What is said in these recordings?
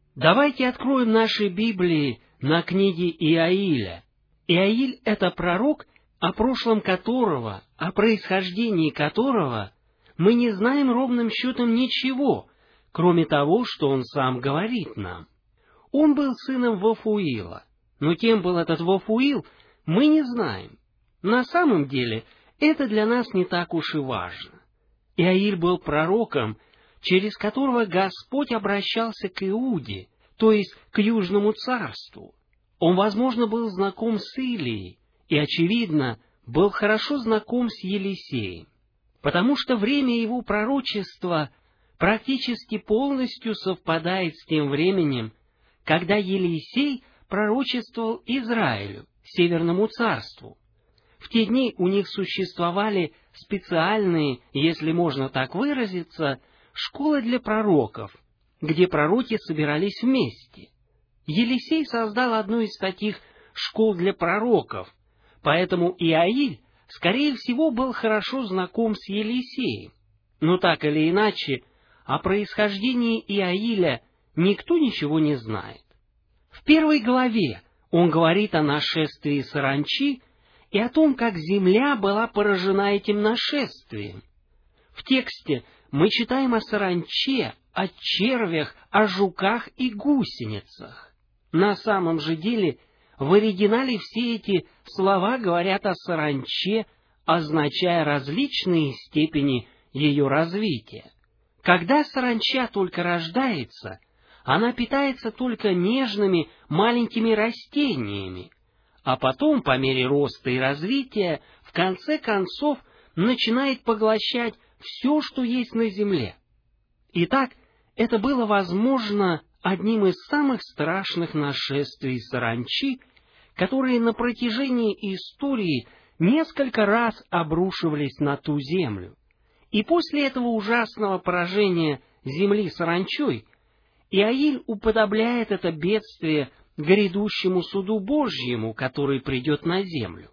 Давайте откроем наши Библии на книге Иаиля. Иаиль — это пророк, о прошлом которого, о происхождении которого мы не знаем ровным счетом ничего, кроме того, что он сам говорит нам. Он был сыном Вафуила, но кем был этот Вафуил, мы не знаем. На самом деле, это для нас не так уж и важно. Иаиль был пророком, через которого Господь обращался к Иуде, то есть к Южному царству. Он, возможно, был знаком с Илией и, очевидно, был хорошо знаком с Елисеем, потому что время его пророчества практически полностью совпадает с тем временем, когда Елисей пророчествовал Израилю, Северному царству. В те дни у них существовали специальные, если можно так выразиться, школы для пророков, где пророки собирались вместе. Елисей создал одну из таких школ для пророков, поэтому Иаиль, скорее всего, был хорошо знаком с Елисеем. Но так или иначе, о происхождении Иаиля никто ничего не знает. В 1 главе он говорит о нашествии саранчи и о том, как земля была поражена этим нашествием. В тексте мы читаем о саранче, о червях, о жуках и гусеницах. На самом же деле, в оригинале все эти слова говорят о саранче, означая различные степени ее развития. Когда саранча только рождается, она питается только нежными маленькими растениями, а потом, по мере роста и развития, в конце концов начинает поглощать все, что есть на земле. Итак, это было, возможно, одним из самых страшных нашествий саранчи, которые на протяжении истории несколько раз обрушивались на ту землю. И после этого ужасного поражения земли саранчой Иаиль уподобляет это бедствие грядущему суду Божьему, который придет на землю.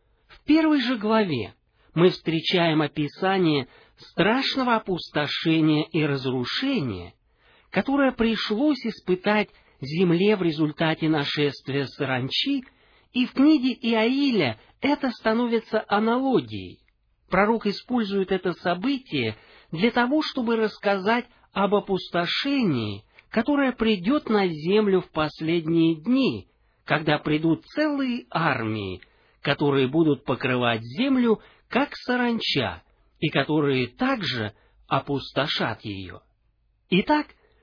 В 1 же главе мы встречаем описание страшного опустошения и разрушения, которое пришлось испытать земле в результате нашествия саранчи, и в книге Иаиля это становится аналогией. Пророк использует это событие для того, чтобы рассказать об опустошении, которое придет на землю в последние дни, когда придут целые армии, которые будут покрывать землю, как саранча, и которые также опустошат ее. Итак,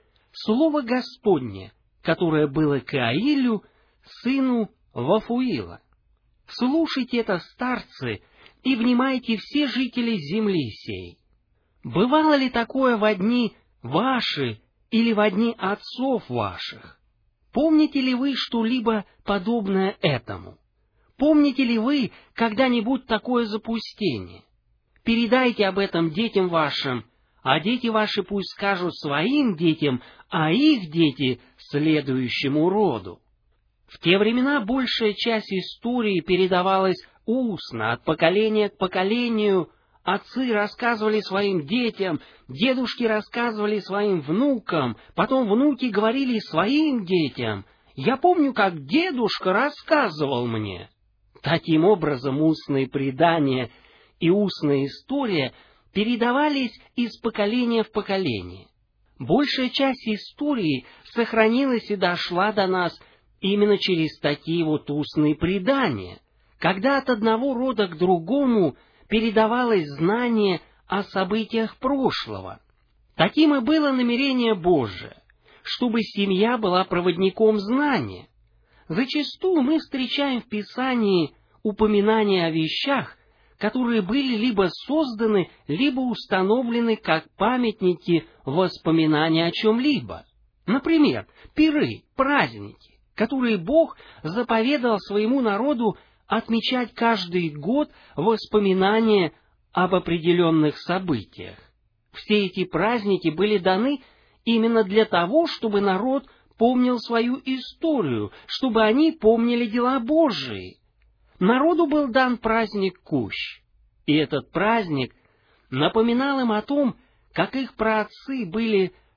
слово Господне, которое было к Иаилю, сыну Вафуила. Слушайте это, старцы, и внимайте все жители земли сей. Бывало ли такое во дни ваши или во дни отцов ваших? Помните ли вы что-либо подобное этому? Помните ли вы когда-нибудь такое запустение? Передайте об этом детям вашим, а дети ваши пусть скажут своим детям, а их дети следующему роду. В те времена большая часть истории передавалась устно, от поколения к поколению. Отцы рассказывали своим детям, дедушки рассказывали своим внукам, потом внуки говорили своим детям. Я помню, как дедушка рассказывал мне. Таким образом, устные предания и устная история передавались из поколения в поколение. Большая часть истории сохранилась и дошла до нас именно через такие вот устные предания, когда от одного рода к другому передавалось знание о событиях прошлого. Таким и было намерение Божие, чтобы семья была проводником знания. Зачастую мы встречаем в Писании упоминания о вещах, которые были либо созданы, либо установлены как памятники воспоминания о чем-либо. Например, пиры, праздники, которые Бог заповедал своему народу отмечать каждый год воспоминания об определенных событиях. Все эти праздники были даны именно для того, чтобы народ помнил свою историю, чтобы они помнили дела Божии. Народу был дан праздник Кущ, и этот праздник напоминал им о том, как их праотцы были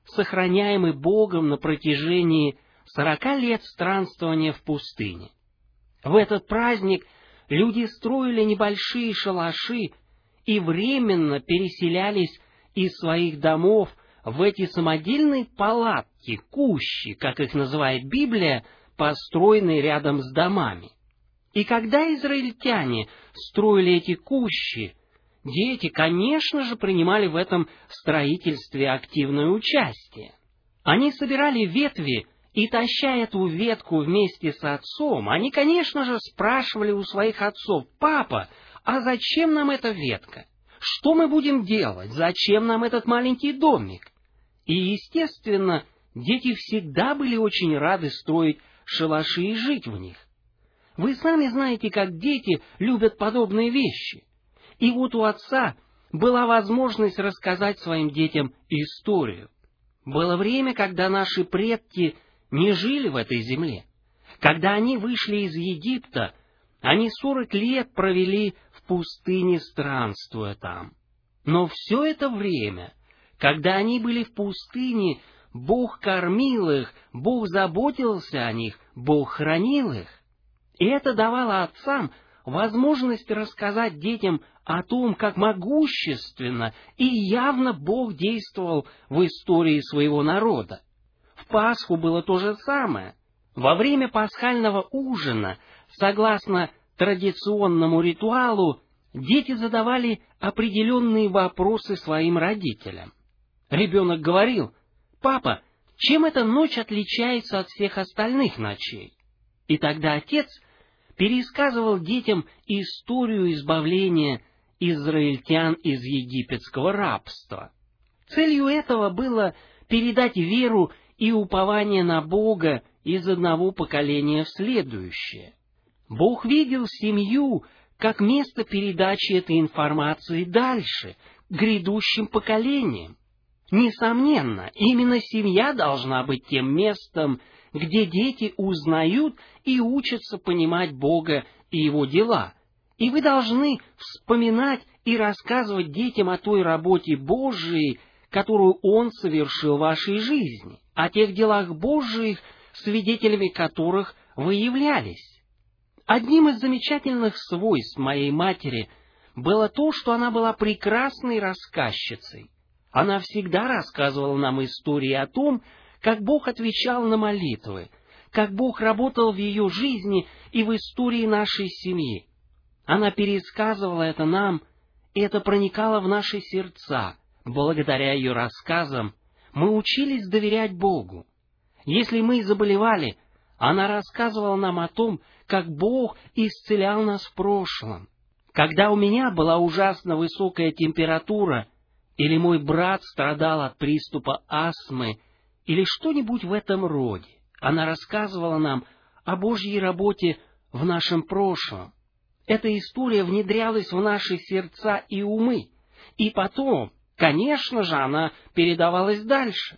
сохраняемый Богом на протяжении 40 лет странствования в пустыне. В этот праздник люди строили небольшие шалаши и временно переселялись из своих домов в эти самодельные палатки, кущи, как их называет Библия, построенные рядом с домами. И когда израильтяне строили эти кущи, дети, конечно же, принимали в этом строительстве активное участие. Они собирали ветви, и, таща эту ветку вместе с отцом, они, конечно же, спрашивали у своих отцов: «Папа, а зачем нам эта ветка? Что мы будем делать? Зачем нам этот маленький домик?» И, естественно, дети всегда были очень рады строить шалаши и жить в них. Вы сами знаете, как дети любят подобные вещи. И вот у отца была возможность рассказать своим детям историю. Было время, когда наши предки не жили в этой земле. Когда они вышли из Египта, они 40 лет провели в пустыне, странствуя там. Но все это время, когда они были в пустыне, Бог кормил их, Бог заботился о них, Бог хранил их. И это давало отцам возможность рассказать детям о том, как могущественно и явно Бог действовал в истории своего народа. В Пасху было то же самое. Во время пасхального ужина, согласно традиционному ритуалу, дети задавали определенные вопросы своим родителям. Ребенок говорил: «Папа, чем эта ночь отличается от всех остальных ночей?» И тогда отец пересказывал детям историю избавления израильтян из египетского рабства. Целью этого было передать веру и упование на Бога из одного поколения в следующее. Бог видел семью как место передачи этой информации дальше, к грядущим поколениям. Несомненно, именно семья должна быть тем местом, где дети узнают и учатся понимать Бога и Его дела. И вы должны вспоминать и рассказывать детям о той работе Божией, которую Он совершил в вашей жизни, о тех делах Божиих, свидетелями которых вы являлись. Одним из замечательных свойств моей матери было то, что она была прекрасной рассказчицей. Она всегда рассказывала нам истории о том, как Бог отвечал на молитвы, как Бог работал в ее жизни и в истории нашей семьи. Она пересказывала это нам, и это проникало в наши сердца. Благодаря ее рассказам мы учились доверять Богу. Если мы заболевали, она рассказывала нам о том, как Бог исцелял нас в прошлом. Когда у меня была ужасно высокая температура, или мой брат страдал от приступа астмы, или что-нибудь в этом роде, она рассказывала нам о Божьей работе в нашем прошлом. Эта история внедрялась в наши сердца и умы, и потом, конечно же, она передавалась дальше.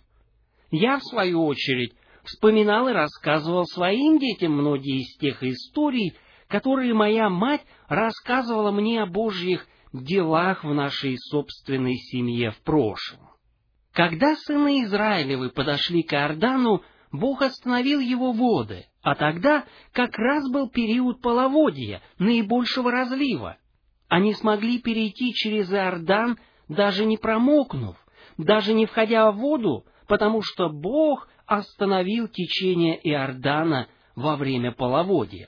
Я, в свою очередь, вспоминал и рассказывал своим детям многие из тех историй, которые моя мать рассказывала мне о Божьих делах в нашей собственной семье в прошлом. Когда сыны Израилевы подошли к Иордану, Бог остановил его воды, а тогда как раз был период половодья, наибольшего разлива. Они смогли перейти через Иордан, даже не промокнув, даже не входя в воду, потому что Бог остановил течение Иордана во время половодья.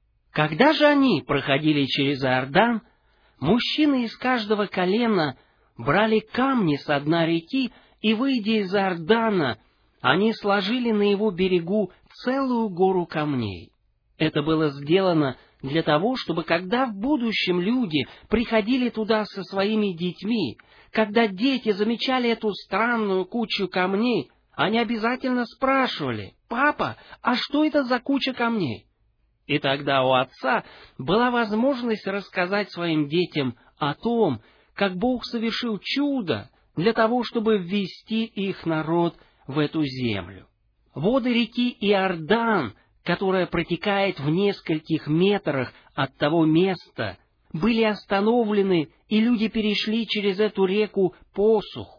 Когда же они проходили через Иордан, мужчины из каждого колена брали камни со дна реки, и, выйдя из Иордана, они сложили на его берегу целую гору камней. Это было сделано для того, чтобы, когда в будущем люди приходили туда со своими детьми, когда дети замечали эту странную кучу камней, они обязательно спрашивали: «Папа, а что это за куча камней?» И тогда у отца была возможность рассказать своим детям о том, как Бог совершил чудо для того, чтобы ввести их народ в эту землю. Воды реки Иордан, которая протекает в нескольких метрах от того места, были остановлены, и люди перешли через эту реку по суху.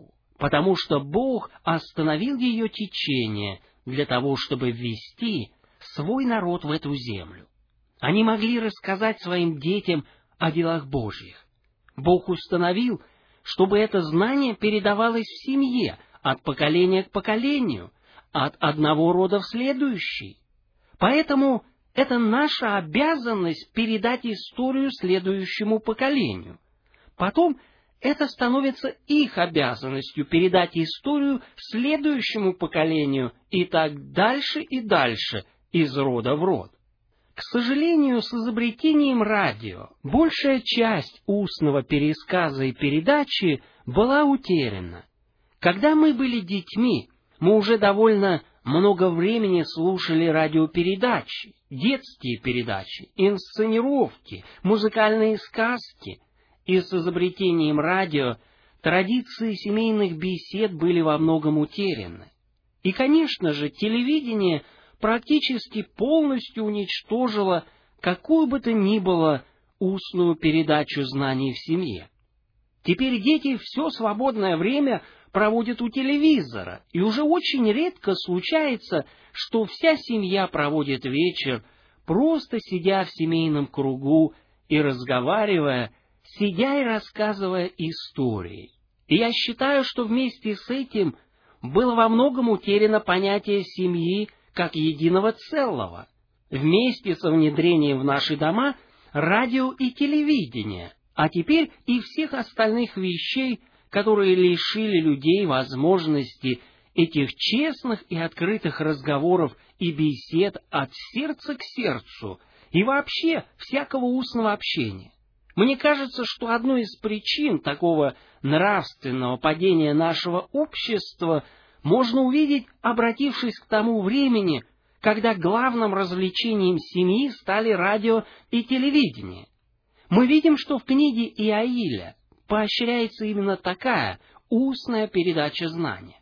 потому что Бог остановил ее течение для того, чтобы ввести свой народ в эту землю. Они могли рассказать своим детям о делах Божьих. Бог установил, чтобы это знание передавалось в семье от поколения к поколению, от одного рода в следующий. Поэтому это наша обязанность передать историю следующему поколению. Потом это становится их обязанностью передать историю следующему поколению и так дальше и дальше, из рода в род. К сожалению, с изобретением радио большая часть устного пересказа и передачи была утеряна. Когда мы были детьми, мы уже довольно много времени слушали радиопередачи, детские передачи, инсценировки, музыкальные сказки. И с изобретением радио традиции семейных бесед были во многом утеряны. И, конечно же, телевидение практически полностью уничтожило какую бы то ни было устную передачу знаний в семье. Теперь дети все свободное время проводят у телевизора, и уже очень редко случается, что вся семья проводит вечер, просто сидя в семейном кругу и разговаривая, сидя и рассказывая истории. И я считаю, что вместе с этим было во многом утеряно понятие семьи как единого целого, вместе со внедрением в наши дома радио и телевидения, а теперь и всех остальных вещей, которые лишили людей возможности этих честных и открытых разговоров и бесед от сердца к сердцу и вообще всякого устного общения. Мне кажется, что одной из причин такого нравственного падения нашего общества можно увидеть, обратившись к тому времени, когда главным развлечением семьи стали радио и телевидение. Мы видим, что в книге Иаиля поощряется именно такая устная передача знания.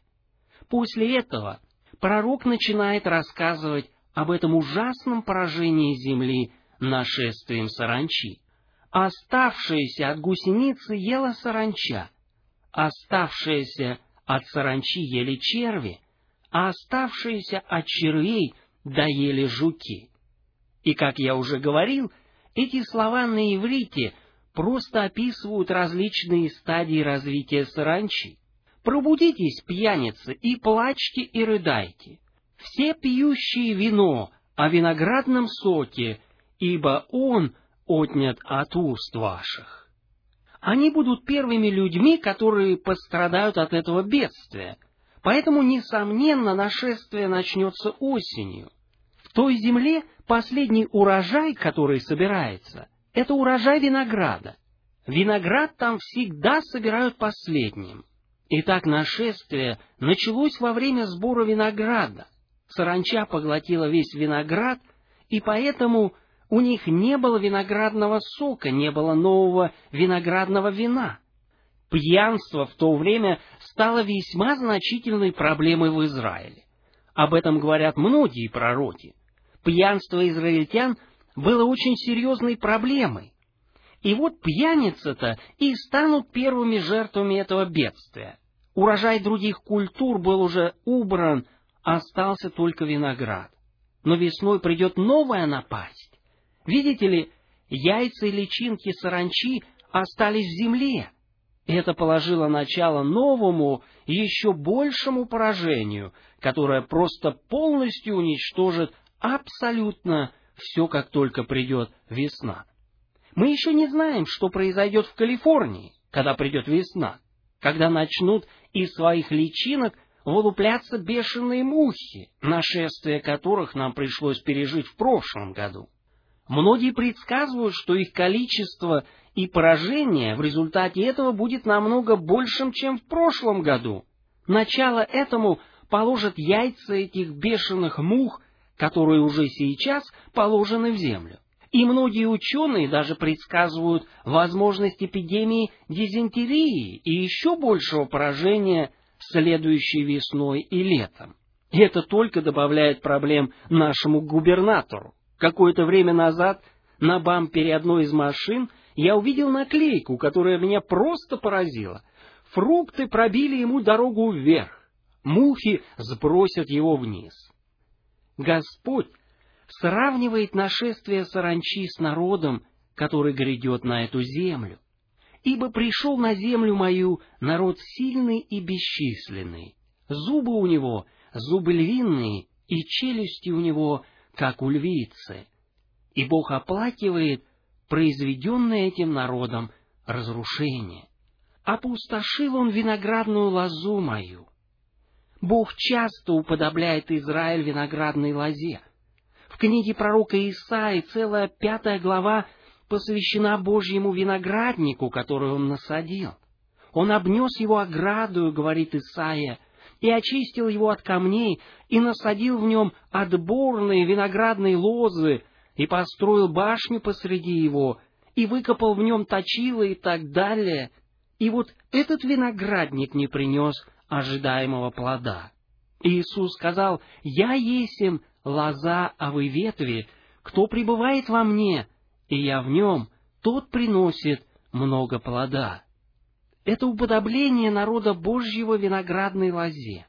После этого пророк начинает рассказывать об этом ужасном поражении земли нашествием саранчи. Оставшаяся от гусеницы ела саранча, оставшаяся от саранчи ели черви, а оставшиеся от червей доели жуки. И, как я уже говорил, эти слова на иврите просто описывают различные стадии развития саранчи. «Пробудитесь, пьяницы, и плачьте, и рыдайте, все пьющие вино о виноградном соке, ибо он отнят от уст ваших». Они будут первыми людьми, которые пострадают от этого бедствия. Поэтому, несомненно, нашествие начнется осенью. В той земле последний урожай, который собирается, это урожай винограда. Виноград там всегда собирают последним. Итак, нашествие началось во время сбора винограда. Саранча поглотила весь виноград, и поэтому у них не было виноградного сока, не было нового виноградного вина. Пьянство в то время стало весьма значительной проблемой в Израиле. Об этом говорят многие пророки. Пьянство израильтян было очень серьезной проблемой. И вот пьяницы-то и станут первыми жертвами этого бедствия. Урожай других культур был уже убран, остался только виноград. Но весной придет новая напасть. Видите ли, яйца и личинки саранчи остались в земле. И это положило начало новому, еще большему поражению, которое просто полностью уничтожит абсолютно все, как только придет весна. Мы еще не знаем, что произойдет в Калифорнии, когда придет весна, когда начнут из своих личинок вылупляться бешеные мухи, нашествие которых нам пришлось пережить в прошлом году. Многие предсказывают, что их количество и поражение в результате этого будет намного большим, чем в прошлом году. Начало этому положат яйца этих бешеных мух, которые уже сейчас положены в землю. И многие ученые даже предсказывают возможность эпидемии дизентерии и еще большего поражения следующей весной и летом. И это только добавляет проблем нашему губернатору. Какое-то время назад на бампере одной из машин я увидел наклейку, которая меня просто поразила. Фрукты пробили ему дорогу вверх, мухи сбросят его вниз. Господь сравнивает нашествие саранчи с народом, который грядет на эту землю. «Ибо пришел на землю мою народ сильный и бесчисленный, зубы у него зубы львиные, и челюсти у него, как у львицы. И Бог оплакивает произведенное этим народом разрушение. Опустошил он виноградную лозу мою». Бог часто уподобляет Израиль виноградной лозе. В книге пророка Исаии целая 5 глава посвящена Божьему винограднику, который он насадил. Он обнес его оградою, говорит Исаия, и очистил его от камней, и насадил в нем отборные виноградные лозы, и построил башню посреди его, и выкопал в нем точила и так далее. И вот этот виноградник не принес ожидаемого плода. Иисус сказал: «Я есмь лоза, а вы ветви, кто пребывает во мне, и я в нем, тот приносит много плода». Это уподобление народа Божьего виноградной лозе.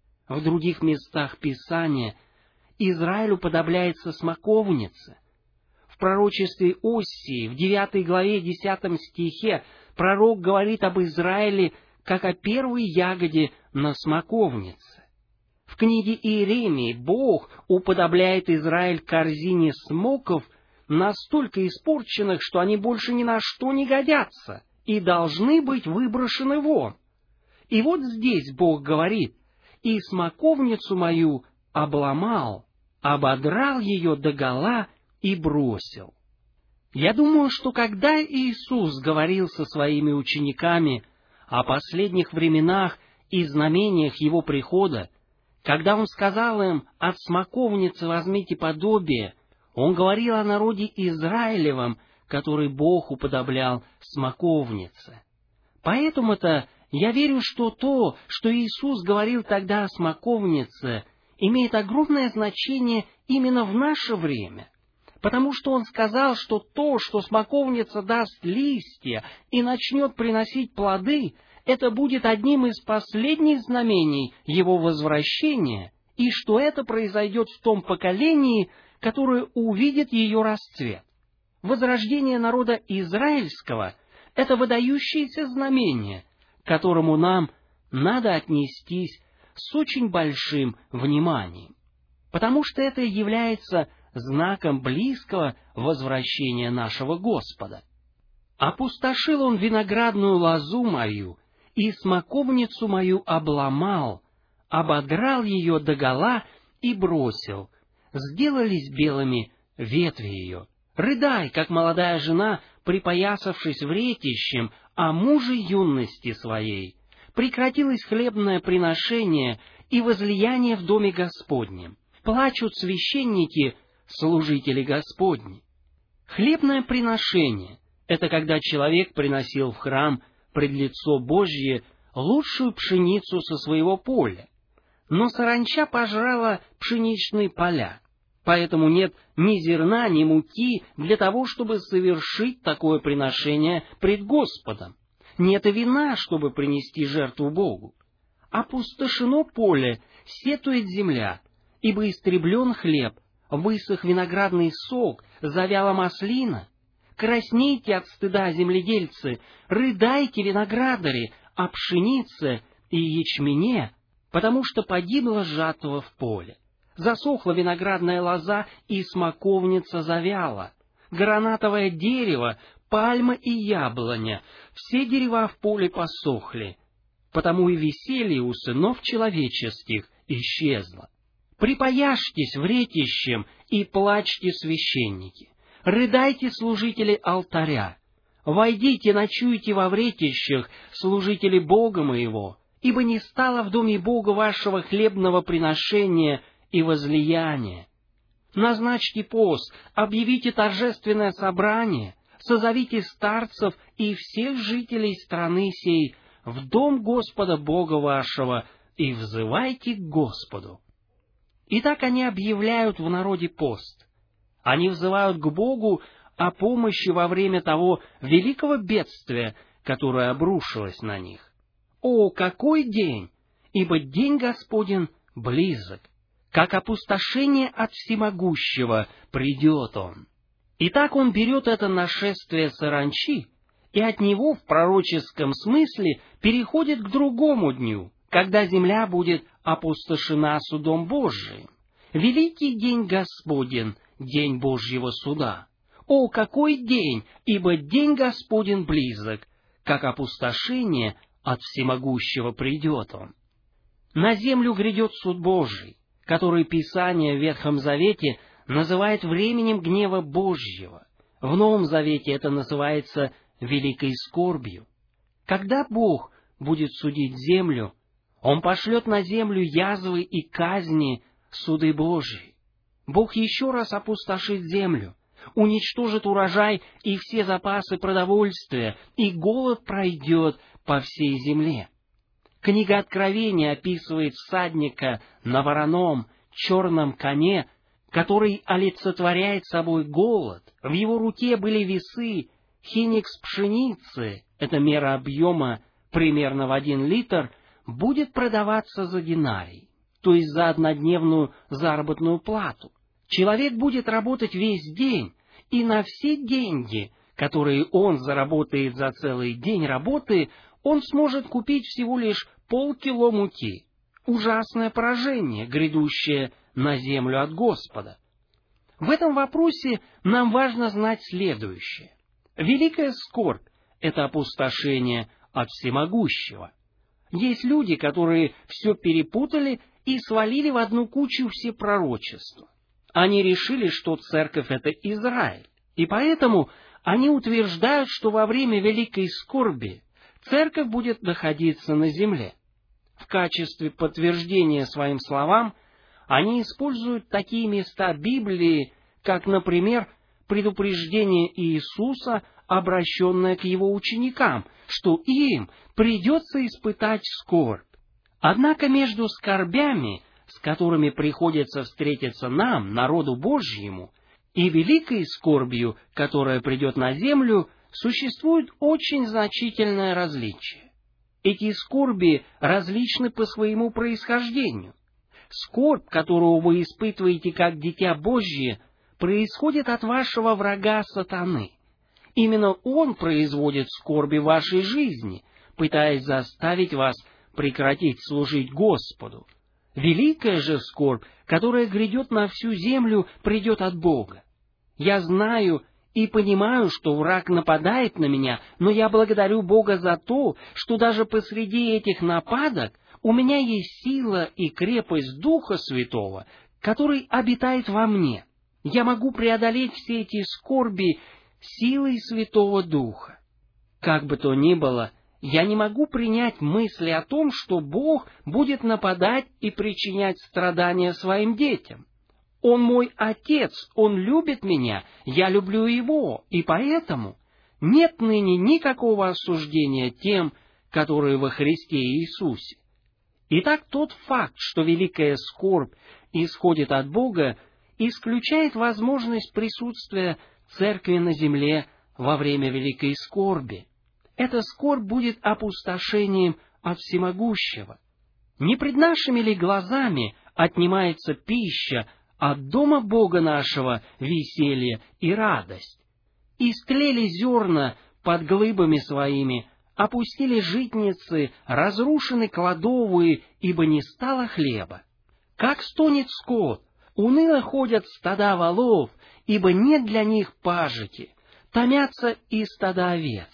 В других местах Писания Израиль уподобляется смоковнице. В пророчестве Осии, в 9 главе 10 стихе, пророк говорит об Израиле как о первой ягоде на смоковнице. В книге Иеремии Бог уподобляет Израиль корзине смоков, настолько испорченных, что они больше ни на что не годятся и должны быть выброшены вон. И вот здесь Бог говорит: «И смоковницу мою обломал, ободрал ее догола и бросил». Я думаю, что когда Иисус говорил со своими учениками о последних временах и знамениях Его прихода, когда Он сказал им: «От смоковницы возьмите подобие», Он говорил о народе Израилевом, который Бог уподоблял смоковнице. Поэтому-то я верю, что то, что Иисус говорил тогда о смоковнице, имеет огромное значение именно в наше время, потому что Он сказал, что то, что смоковница даст листья и начнет приносить плоды, это будет одним из последних знамений Его возвращения, и что это произойдет в том поколении, которое увидит ее расцвет. Возрождение народа израильского — это выдающееся знамение, к которому нам надо отнестись с очень большим вниманием, потому что это является знаком близкого возвращения нашего Господа. «Опустошил он виноградную лозу мою, и смоковницу мою обломал, ободрал ее догола и бросил, сделались белыми ветви ее. Рыдай, как молодая жена, припоясавшись вретищем, о муже юности своей. Прекратилось хлебное приношение и возлияние в доме Господнем. Плачут священники, служители Господни». Хлебное приношение — это когда человек приносил в храм пред лицо Божье лучшую пшеницу со своего поля. Но саранча пожрала пшеничные поля, поэтому нет ни зерна, ни муки для того, чтобы совершить такое приношение пред Господом. Нет и вина, чтобы принести жертву Богу. Опустошено поле, сетует земля, ибо истреблен хлеб, высох виноградный сок, завяла маслина. Краснейте от стыда, земледельцы, рыдайте, виноградари, о пшенице и ячмене, потому что погибла жатва в поле. Засохла виноградная лоза, и смоковница завяла. Гранатовое дерево, пальма и яблоня, все дерева в поле посохли, потому и веселье у сынов человеческих исчезло. Припояжьтесь вретищем и плачьте, священники. Рыдайте, служители алтаря. Войдите, ночуйте во вретищах, служители Бога моего, ибо не стало в доме Бога вашего хлебного приношения и возлияния. Назначьте пост, объявите торжественное собрание, созовите старцев и всех жителей страны сей в дом Господа Бога вашего и взывайте к Господу». Итак, они объявляют в народе пост. Они взывают к Богу о помощи во время того великого бедствия, которое обрушилось на них. О, какой день! Ибо день Господень близок, как опустошение от всемогущего придет он. Итак, он берет это нашествие саранчи, и от него в пророческом смысле переходит к другому дню, когда земля будет опустошена судом Божиим. Великий день Господень, день Божьего суда. О, какой день! Ибо день Господень близок, как опустошение от всемогущего придет он. На землю грядет суд Божий, который Писание в Ветхом Завете называет временем гнева Божьего. В Новом Завете это называется великой скорбью. Когда Бог будет судить землю, Он пошлет на землю язвы и казни, суды Божьи. Бог еще раз опустошит землю, уничтожит урожай и все запасы продовольствия, и голод пройдет по всей земле. Книга Откровения описывает всадника на вороном, черном коне, который олицетворяет собой голод. В его руке были весы, хиникс пшеницы, это мера объема примерно в 1 литр, будет продаваться за динарий, то есть за однодневную заработную плату. Человек будет работать весь день, и на все деньги, которые он заработает за целый день работы, он сможет купить всего лишь полкило муки. Ужасное поражение, грядущее на землю от Господа. В этом вопросе нам важно знать следующее. Великая скорбь — это опустошение от всемогущего. Есть люди, которые все перепутали и свалили в одну кучу все пророчества. Они решили, что церковь — это Израиль, и поэтому они утверждают, что во время великой скорби церковь будет находиться на земле. В качестве подтверждения своим словам они используют такие места Библии, как, например, предупреждение Иисуса, обращенное к его ученикам, что им придется испытать скорбь. Однако между скорбями, с которыми приходится встретиться нам, народу Божьему, и великой скорбью, которая придет на землю, существует очень значительное различие. Эти скорби различны по своему происхождению. Скорбь, которую вы испытываете как дитя Божье, происходит от вашего врага сатаны. Именно он производит скорби в вашей жизни, пытаясь заставить вас прекратить служить Господу. Великая же скорбь, которая грядет на всю землю, придет от Бога. Я знаю и понимаю, что враг нападает на меня, но я благодарю Бога за то, что даже посреди этих нападок у меня есть сила и крепость Духа Святого, который обитает во мне. Я могу преодолеть все эти скорби силой Святого Духа. Как бы то ни было, я не могу принять мысли о том, что Бог будет нападать и причинять страдания своим детям. Он мой Отец, Он любит меня, я люблю Его, и поэтому нет ныне никакого осуждения тем, которые во Христе Иисусе. Итак, тот факт, что великая скорбь исходит от Бога, исключает возможность присутствия Церкви на земле во время великой скорби. Эта скорбь будет опустошением от всемогущего. Не пред нашими ли глазами отнимается пища, от дома Бога нашего веселье и радость? Истлели зерна под глыбами своими, опустили житницы, разрушены кладовые, ибо не стало хлеба. Как стонет скот, уныло ходят стада волов, ибо нет для них пажити, томятся и стада овец.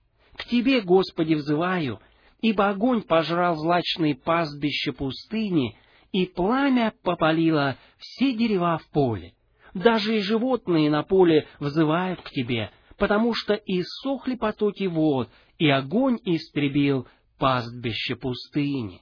К Тебе, Господи, взываю, ибо огонь пожрал злачные пастбища пустыни, и пламя попалило все дерева в поле. Даже и животные на поле взывают к Тебе, потому что иссохли потоки вод, и огонь истребил пастбище пустыни.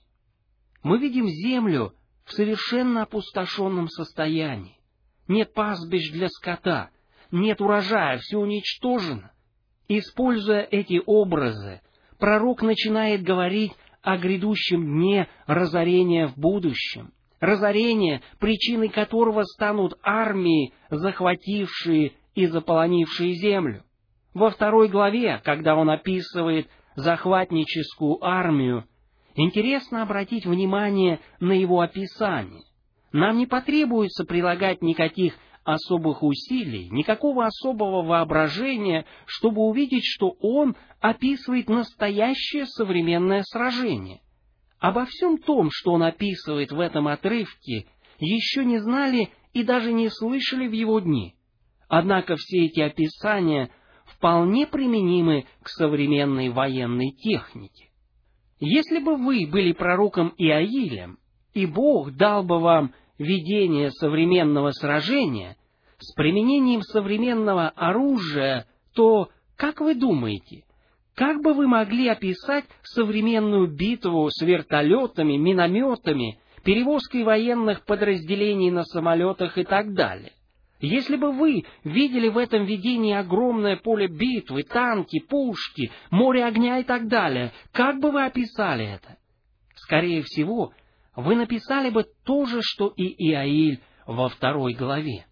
Мы видим землю в совершенно опустошенном состоянии. Нет пастбищ для скота, нет урожая, все уничтожено. Используя эти образы, пророк начинает говорить о грядущем дне разорения в будущем. Разорение, причиной которого станут армии, захватившие и заполонившие землю. Во 2 главе, когда он описывает захватническую армию, Интересно обратить внимание на его описание. Нам не потребуется прилагать никаких особых усилий, никакого особого воображения, чтобы увидеть, что он описывает настоящее современное сражение. Обо всем том, что он описывает в этом отрывке, еще не знали и даже не слышали в его дни. Однако все эти описания вполне применимы к современной военной технике. Если бы вы были пророком Иаилем, и Бог дал бы вам видение современного сражения с применением современного оружия, то, как вы думаете, как бы вы могли описать современную битву с вертолетами, минометами, перевозкой военных подразделений на самолетах и так далее? Если бы вы видели в этом видении огромное поле битвы, танки, пушки, море огня и так далее, как бы вы описали это? Скорее всего, вы написали бы то же, что и Иаиль во 2 главе.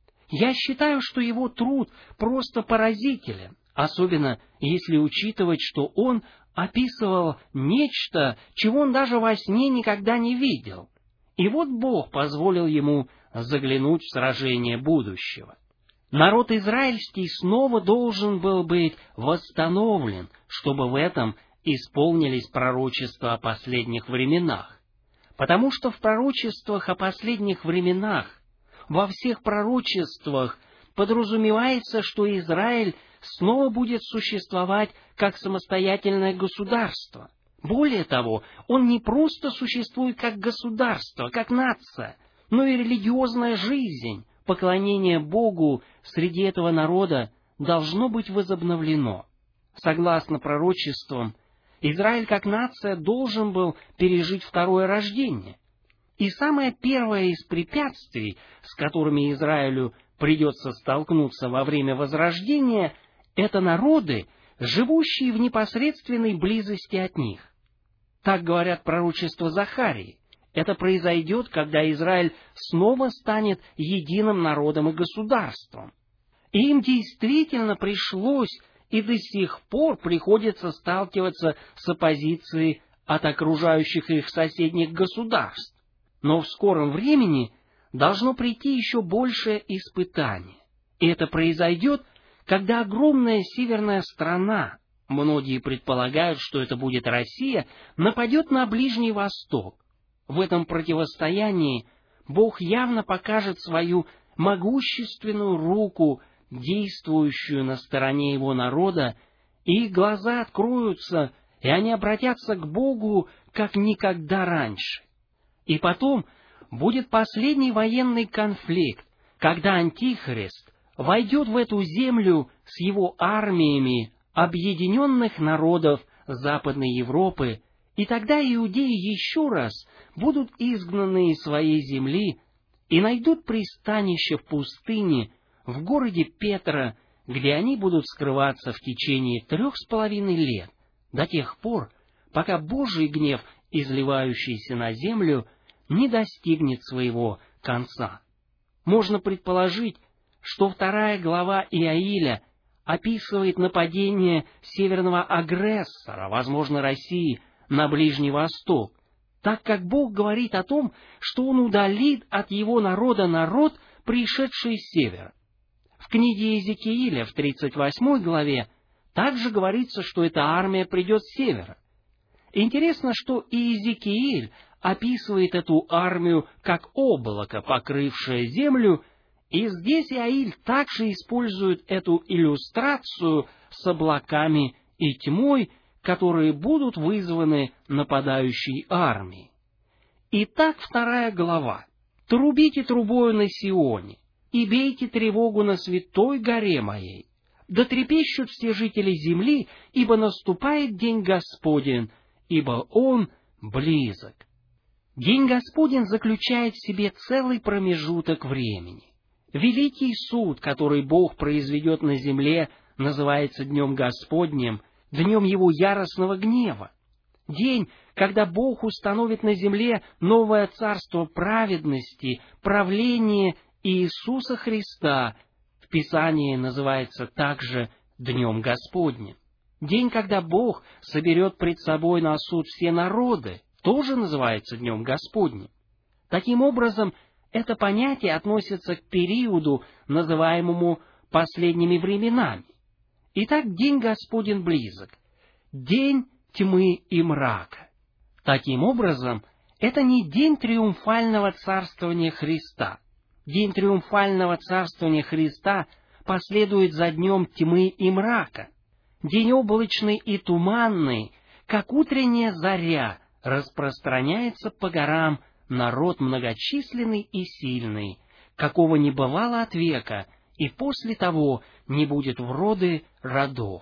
Я считаю, что его труд просто поразителен, особенно если учитывать, что он описывал нечто, чего он даже во сне никогда не видел. И вот Бог позволил ему заглянуть в сражение будущего. Народ израильский снова должен был быть восстановлен, чтобы в этом исполнились пророчества о последних временах. Потому что в пророчествах о последних временах, во всех пророчествах подразумевается, что Израиль снова будет существовать как самостоятельное государство. Более того, он не просто существует как государство, как нация, но и религиозная жизнь, поклонение Богу среди этого народа должно быть возобновлено. Согласно пророчествам, Израиль как нация должен был пережить второе рождение. И самое первое из препятствий, с которыми Израилю придется столкнуться во время возрождения, это народы, живущие в непосредственной близости от них. Так говорят пророчества Захарии. Это произойдет, когда Израиль снова станет единым народом и государством. И им действительно пришлось и до сих пор приходится сталкиваться с оппозицией от окружающих их соседних государств. Но в скором времени должно прийти еще большее испытание. И это произойдет, когда огромная северная страна, многие предполагают, что это будет Россия, нападет на Ближний Восток. В этом противостоянии Бог явно покажет свою могущественную руку, действующую на стороне его народа, и их глаза откроются, и они обратятся к Богу, как никогда раньше. И потом будет последний военный конфликт, когда Антихрист войдет в эту землю с его армиями объединенных народов Западной Европы, и тогда иудеи еще раз будут изгнаны из своей земли и найдут пристанище в пустыне, в городе Петра, где они будут скрываться в течение 3,5 лет, до тех пор, пока Божий гнев, изливающийся на землю, не достигнет своего конца. Можно предположить, что 2 глава Иаиля описывает нападение северного агрессора, возможно, России, на Ближний Восток, так как Бог говорит о том, что Он удалит от Его народа народ, пришедший с севера. В книге Иезекииля в 38 главе также говорится, что эта армия придет с севера. Интересно, что Иезекииль описывает эту армию как облако, покрывшее землю, и здесь Иаиль также использует эту иллюстрацию с облаками и тьмой, которые будут вызваны нападающей армией. Итак, 2 глава. «Трубите трубою на Сионе, и бейте тревогу на святой горе моей. Да трепещут все жители земли, ибо наступает день Господень, ибо Он близок». День Господень заключает в себе целый промежуток времени. Великий суд, который Бог произведет на земле, называется Днем Господним, днем Его яростного гнева. День, когда Бог установит на земле новое царство праведности, правление Иисуса Христа, в Писании называется также Днем Господним. День, когда Бог соберет пред собой на суд все народы, тоже называется Днем Господним. Таким образом, это понятие относится к периоду, называемому последними временами. Итак, День Господень близок, день тьмы и мрака. Таким образом, это не день триумфального царствования Христа. День триумфального царствования Христа последует за днем тьмы и мрака. День облачный и туманный, как утренняя заря, распространяется по горам народ многочисленный и сильный, какого не бывало от века, и после того не будет вроды родов.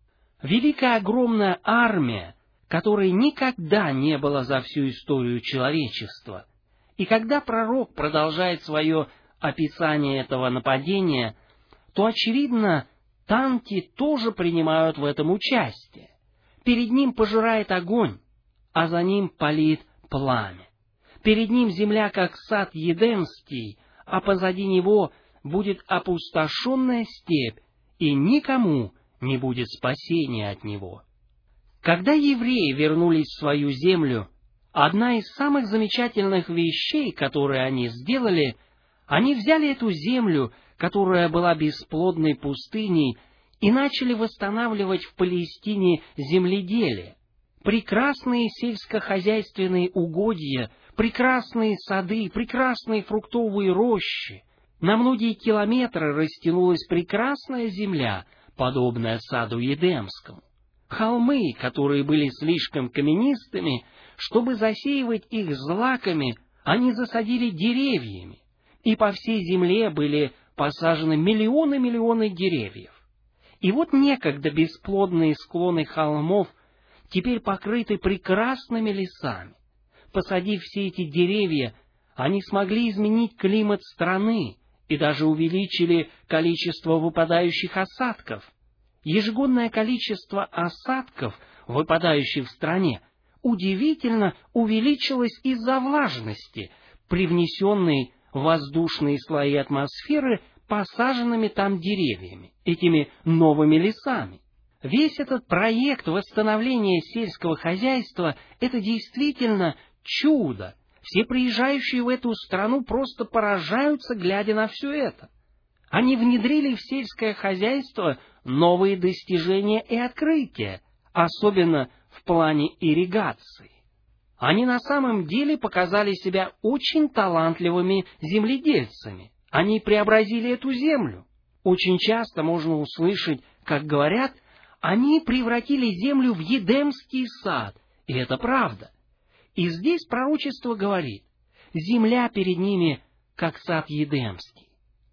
Великая огромная армия, которой никогда не было за всю историю человечества. И когда пророк продолжает свое описание этого нападения, то, очевидно, танки тоже принимают в этом участие. Перед ним пожирает огонь, а за ним палит пламя. Перед ним земля, как сад Едемский, а позади него будет опустошенная степь, и никому не будет спасения от него. Когда евреи вернулись в свою землю, одна из самых замечательных вещей, которые они сделали, они взяли эту землю, которая была бесплодной пустыней, и начали восстанавливать в Палестине земледелие. Прекрасные сельскохозяйственные угодья, прекрасные сады, прекрасные фруктовые рощи. На многие километры растянулась прекрасная земля, подобная саду Едемскому. Холмы, которые были слишком каменистыми, чтобы засеивать их злаками, они засадили деревьями, и по всей земле были посажены миллионы деревьев. И вот некогда бесплодные склоны холмов теперь покрыты прекрасными лесами. Посадив все эти деревья, они смогли изменить климат страны и даже увеличили количество выпадающих осадков. Ежегодное количество осадков, выпадающих в стране, удивительно увеличилось из-за влажности, привнесенной в воздушные слои атмосферы посаженными там деревьями, этими новыми лесами. Весь этот проект восстановления сельского хозяйства – это действительно чудо. Все приезжающие в эту страну просто поражаются, глядя на все это. Они внедрили в сельское хозяйство новые достижения и открытия, особенно в плане ирригации. Они на самом деле показали себя очень талантливыми земледельцами. Они преобразили эту землю. Очень часто можно услышать, как говорят, они превратили землю в Едемский сад, и это правда. И здесь пророчество говорит, земля перед ними, как сад Едемский.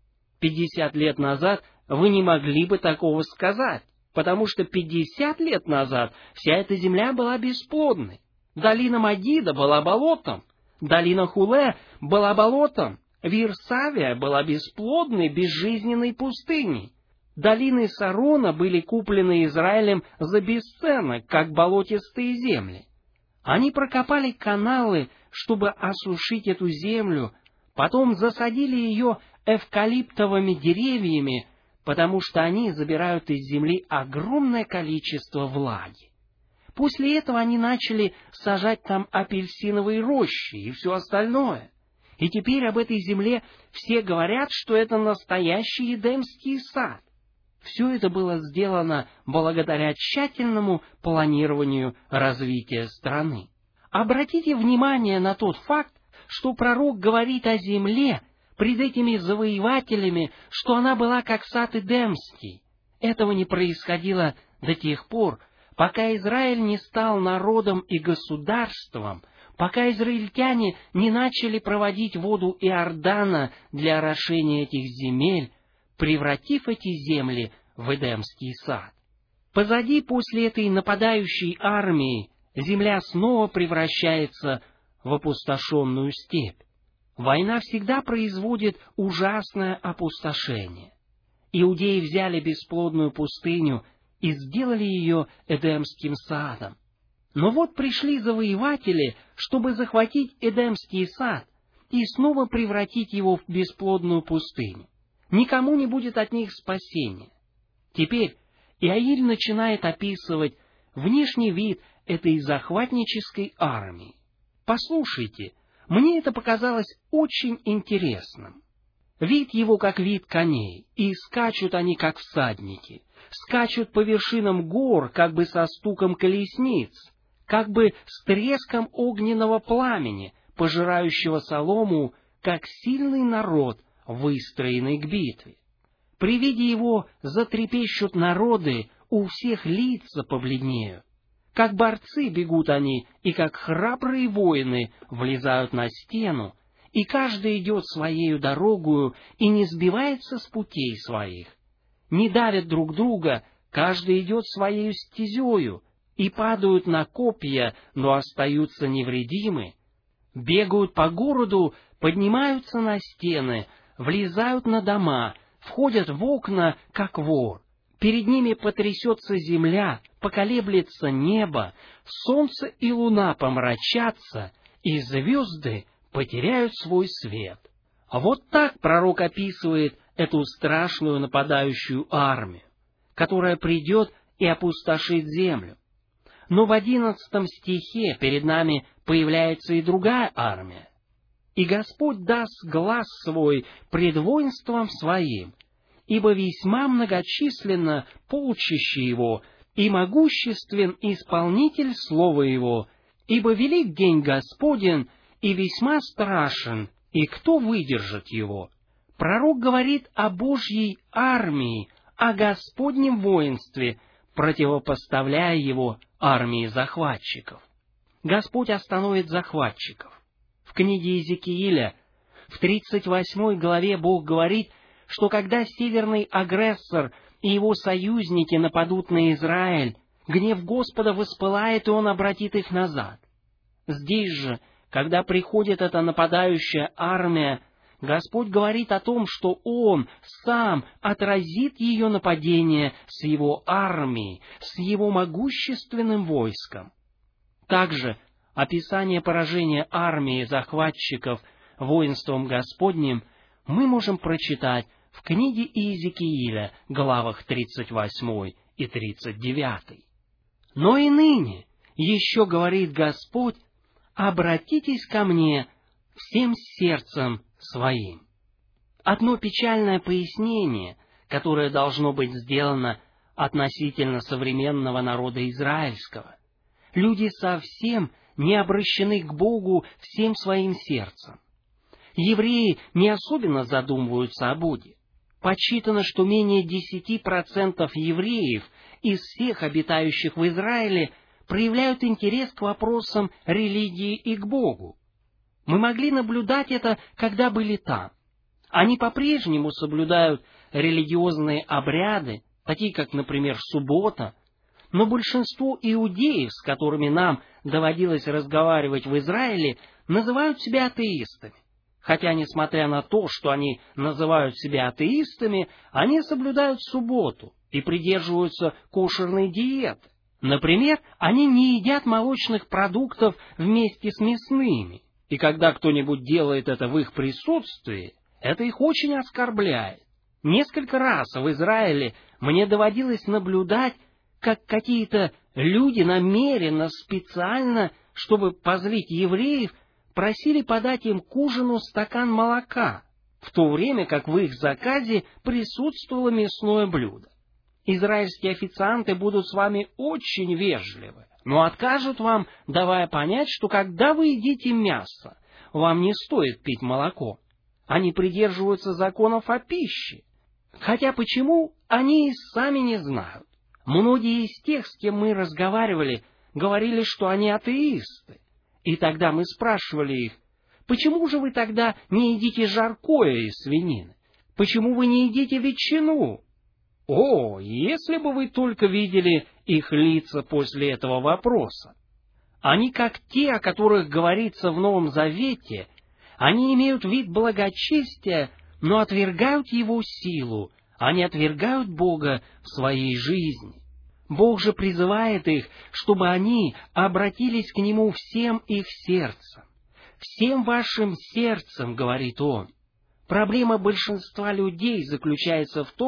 50 лет назад вы не могли бы такого сказать, потому что 50 лет назад вся эта земля была бесплодной. Долина Магида была болотом, долина Хуле была болотом, Вирсавия была бесплодной, безжизненной пустыней. Долины Сарона были куплены Израилем за бесценок, как болотистые земли. Они прокопали каналы, чтобы осушить эту землю, потом засадили ее эвкалиптовыми деревьями, потому что они забирают из земли огромное количество влаги. После этого они начали сажать там апельсиновые рощи и все остальное. И теперь об этой земле все говорят, что это настоящий Едемский сад. Все это было сделано благодаря тщательному планированию развития страны. Обратите внимание на тот факт, что пророк говорит о земле пред этими завоевателями, что она была как сад Эдемский. Этого не происходило до тех пор, пока Израиль не стал народом и государством, пока израильтяне не начали проводить воду Иордана для орошения этих земель, превратив эти земли в Эдемский сад. Позади, после этой нападающей армии, земля снова превращается в опустошенную степь. Война всегда производит ужасное опустошение. Иудеи взяли бесплодную пустыню и сделали ее Эдемским садом. Но вот пришли завоеватели, чтобы захватить Эдемский сад и снова превратить его в бесплодную пустыню. Никому не будет от них спасения. Теперь Иаиль начинает описывать внешний вид этой захватнической армии. Послушайте, мне это показалось очень интересным. Вид его как вид коней, и скачут они как всадники, скачут по вершинам гор, как бы со стуком колесниц, как бы с треском огненного пламени, пожирающего солому, как сильный народ, выстроенный к битве. При виде его затрепещут народы, у всех лица побледнеют. Как борцы бегут они, и как храбрые воины влезают на стену, и каждый идет своею дорогою и не сбивается с путей своих. Не давят друг друга, каждый идет своею стезею, и падают на копья, но остаются невредимы. Бегают по городу, поднимаются на стены, влезают на дома, входят в окна, как вор. Перед ними потрясется земля, поколеблется небо, солнце и луна помрачатся, и звезды потеряют свой свет. Вот так пророк описывает эту страшную нападающую армию, которая придет и опустошит землю. Но в 11 стихе перед нами появляется и другая армия. «И Господь даст глас свой пред воинством своим, ибо весьма многочисленно полчище его, и могуществен исполнитель слова его, ибо велик день Господень, и весьма страшен, и кто выдержит его?» Пророк говорит о Божьей армии, о Господнем воинстве, противопоставляя его армии захватчиков. Господь остановит захватчиков. В книге Иезекииля, в 38 главе Бог говорит, что когда северный агрессор и его союзники нападут на Израиль, гнев Господа воспылает, и Он обратит их назад. Здесь же, когда приходит эта нападающая армия, Господь говорит о том, что Он сам отразит ее нападение с Его армией, с Его могущественным войском. Также описание поражения армии захватчиков воинством Господним мы можем прочитать в книге Иезекииля, главах 38 и 39. «Но и ныне, еще говорит Господь, обратитесь ко мне всем сердцем своим». Одно печальное пояснение, которое должно быть сделано относительно современного народа израильского. Люди совсем не обращены к Богу всем своим сердцем. Евреи не особенно задумываются о Боге. Подсчитано, что менее 10% евреев из всех обитающих в Израиле проявляют интерес к вопросам религии и к Богу. Мы могли наблюдать это, когда были там. Они по-прежнему соблюдают религиозные обряды, такие как, например, суббота, но большинство иудеев, с которыми нам доводилось разговаривать в Израиле, называют себя атеистами. Хотя, несмотря на то, что они называют себя атеистами, они соблюдают субботу и придерживаются кошерной диеты. Например, они не едят молочных продуктов вместе с мясными, и когда кто-нибудь делает это в их присутствии, это их очень оскорбляет. Несколько раз в Израиле мне доводилось наблюдать, как какие-то люди намеренно, специально, чтобы позлить евреев, просили подать им к ужину стакан молока, в то время как в их заказе присутствовало мясное блюдо. Израильские официанты будут с вами очень вежливы, но откажут вам, давая понять, что когда вы едите мясо, вам не стоит пить молоко. Они придерживаются законов о пище. Хотя почему, они и сами не знают. Многие из тех, с кем мы разговаривали, говорили, что они атеисты. И тогда мы спрашивали их: почему же вы тогда не едите жаркое из свинины? Почему вы не едите ветчину? О, если бы вы только видели их лица после этого вопроса! Они, как те, о которых говорится в Новом Завете, они имеют вид благочестия, но отвергают его силу, они отвергают Бога в своей жизни. Бог же призывает их, чтобы они обратились к Нему всем их сердцем. «Всем вашим сердцем», — говорит Он. Проблема большинства людей заключается в том,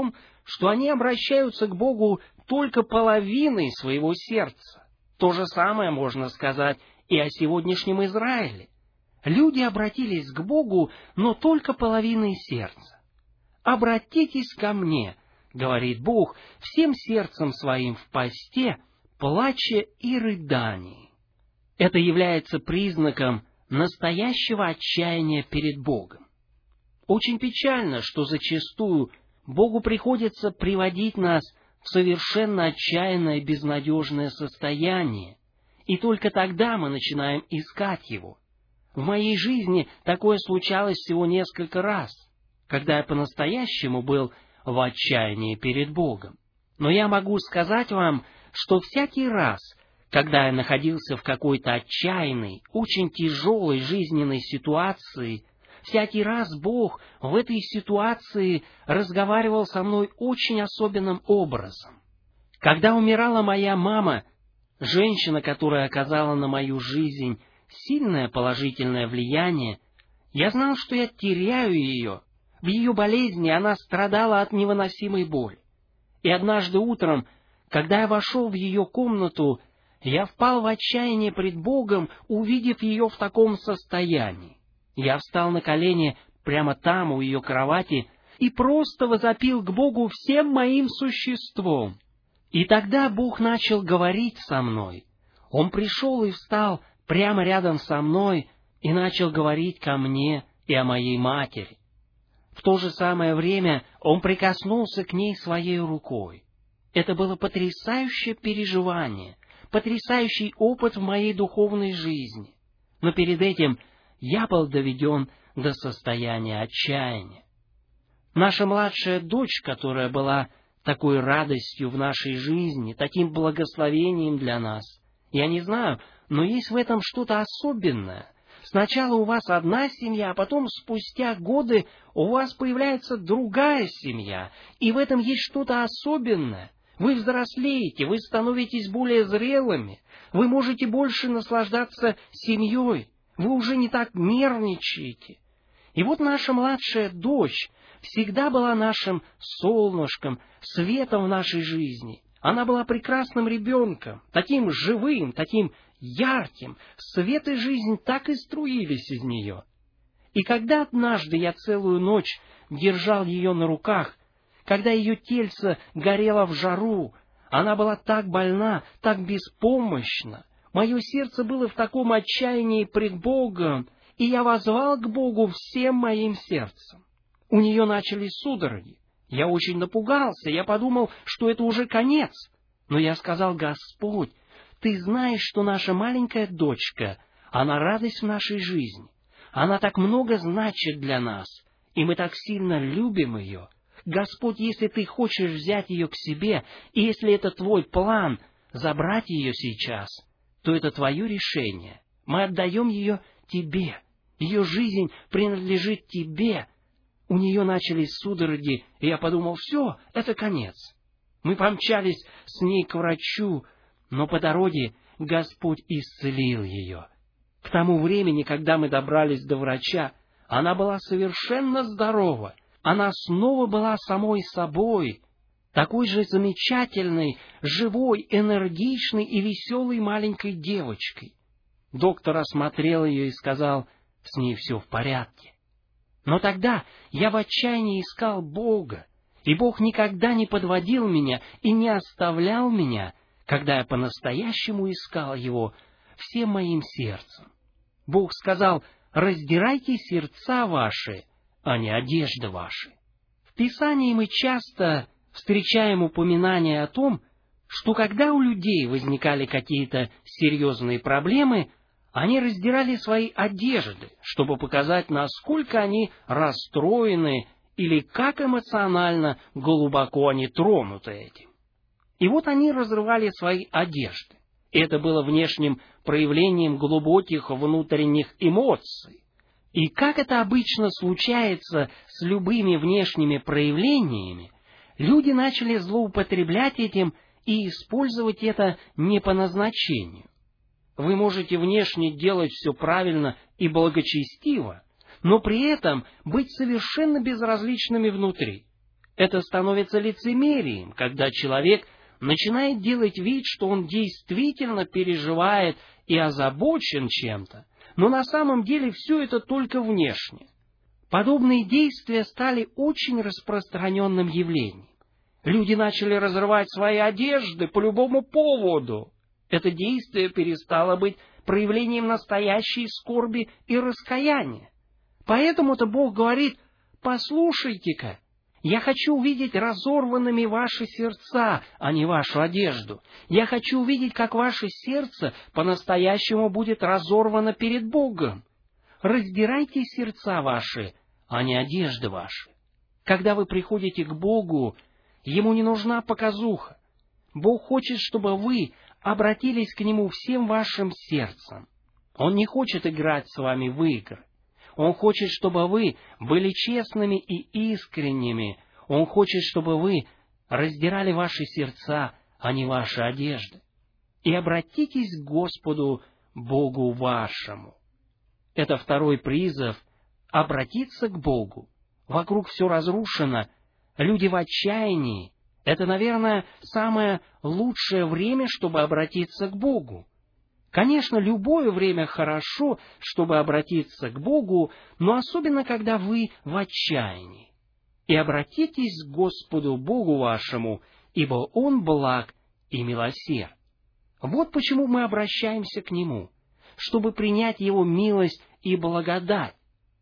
что они обращаются к Богу только половиной своего сердца. То же самое можно сказать и о сегодняшнем Израиле. Люди обратились к Богу, но только половиной сердца. «Обратитесь ко мне, — говорит Бог, — всем сердцем своим в посте, плаче и рыдании». Это является признаком настоящего отчаяния перед Богом. Очень печально, что зачастую Богу приходится приводить нас в совершенно отчаянное и безнадежное состояние, и только тогда мы начинаем искать Его. В моей жизни такое случалось всего несколько раз, когда я по-настоящему был в отчаянии перед Богом. Но я могу сказать вам, что всякий раз, когда я находился в какой-то отчаянной, очень тяжелой жизненной ситуации, всякий раз Бог в этой ситуации разговаривал со мной очень особенным образом. Когда умирала моя мама, женщина, которая оказала на мою жизнь сильное положительное влияние, я знал, что я теряю ее. В ее болезни она страдала от невыносимой боли. И однажды утром, когда я вошел в ее комнату, я впал в отчаяние пред Богом, увидев ее в таком состоянии. Я встал на колени прямо там, у ее кровати, и просто возопил к Богу всем моим существом. И тогда Бог начал говорить со мной. Он пришел и встал прямо рядом со мной и начал говорить ко мне и о моей матери. В то же самое время Он прикоснулся к ней своей рукой. Это было потрясающее переживание, потрясающий опыт в моей духовной жизни. Но перед этим я был доведен до состояния отчаяния. Наша младшая дочь, которая была такой радостью в нашей жизни, таким благословением для нас, я не знаю, но есть в этом что-то особенное. Сначала у вас одна семья, а потом спустя годы у вас появляется другая семья, и в этом есть что-то особенное. Вы взрослеете, вы становитесь более зрелыми, вы можете больше наслаждаться семьей, вы уже не так нервничаете. И вот наша младшая дочь всегда была нашим солнышком, светом в нашей жизни. Она была прекрасным ребенком, таким живым, таким ярким, свет и жизнь так и струились из нее. И когда однажды я целую ночь держал ее на руках, когда ее тельце горело в жару, она была так больна, так беспомощна, мое сердце было в таком отчаянии пред Богом, и я воззвал к Богу всем моим сердцем. У нее начались судороги. Я очень напугался, я подумал, что это уже конец. Но я сказал: Господь, Ты знаешь, что наша маленькая дочка, она радость в нашей жизни. Она так много значит для нас, и мы так сильно любим ее. Господь, если Ты хочешь взять ее к себе, и если это Твой план забрать ее сейчас, то это Твое решение. Мы отдаем ее Тебе. Ее жизнь принадлежит Тебе. У нее начались судороги, и я подумал: все, это конец. Мы помчались с ней к врачу, но по дороге Господь исцелил ее. К тому времени, когда мы добрались до врача, она была совершенно здорова. Она снова была самой собой, такой же замечательной, живой, энергичной и веселой маленькой девочкой. Доктор осмотрел ее и сказал: с ней все в порядке. Но тогда я в отчаянии искал Бога, и Бог никогда не подводил меня и не оставлял меня, когда я по-настоящему искал Его всем моим сердцем. Бог сказал: раздирайте сердца ваши, а не одежды ваши. В Писании мы часто встречаем упоминание о том, что когда у людей возникали какие-то серьезные проблемы, они раздирали свои одежды, чтобы показать, насколько они расстроены или как эмоционально глубоко они тронуты этим. И вот они разрывали свои одежды. Это было внешним проявлением глубоких внутренних эмоций. И как это обычно случается с любыми внешними проявлениями, люди начали злоупотреблять этим и использовать это не по назначению. Вы можете внешне делать все правильно и благочестиво, но при этом быть совершенно безразличными внутри. Это становится лицемерием, когда человек начинает делать вид, что он действительно переживает и озабочен чем-то, но на самом деле все это только внешне. Подобные действия стали очень распространенным явлением. Люди начали разрывать свои одежды по любому поводу. Это действие перестало быть проявлением настоящей скорби и раскаяния. Поэтому-то Бог говорит: «Послушайте-ка, я хочу увидеть разорванными ваши сердца, а не вашу одежду. Я хочу увидеть, как ваше сердце по-настоящему будет разорвано перед Богом. Раздирайте сердца ваши, а не одежды ваши». Когда вы приходите к Богу, Ему не нужна показуха. Бог хочет, чтобы вы обратились к Нему всем вашим сердцем. Он не хочет играть с вами в игры. Он хочет, чтобы вы были честными и искренними. Он хочет, чтобы вы раздирали ваши сердца, а не ваши одежды. И обратитесь к Господу Богу вашему. Это второй призыв — обратиться к Богу. Вокруг все разрушено, люди в отчаянии. Это, наверное, самое лучшее время, чтобы обратиться к Богу. Конечно, любое время хорошо, чтобы обратиться к Богу, но особенно, когда вы в отчаянии. И обратитесь к Господу Богу вашему, ибо Он благ и милосерд. Вот почему мы обращаемся к Нему, чтобы принять Его милость и благодать.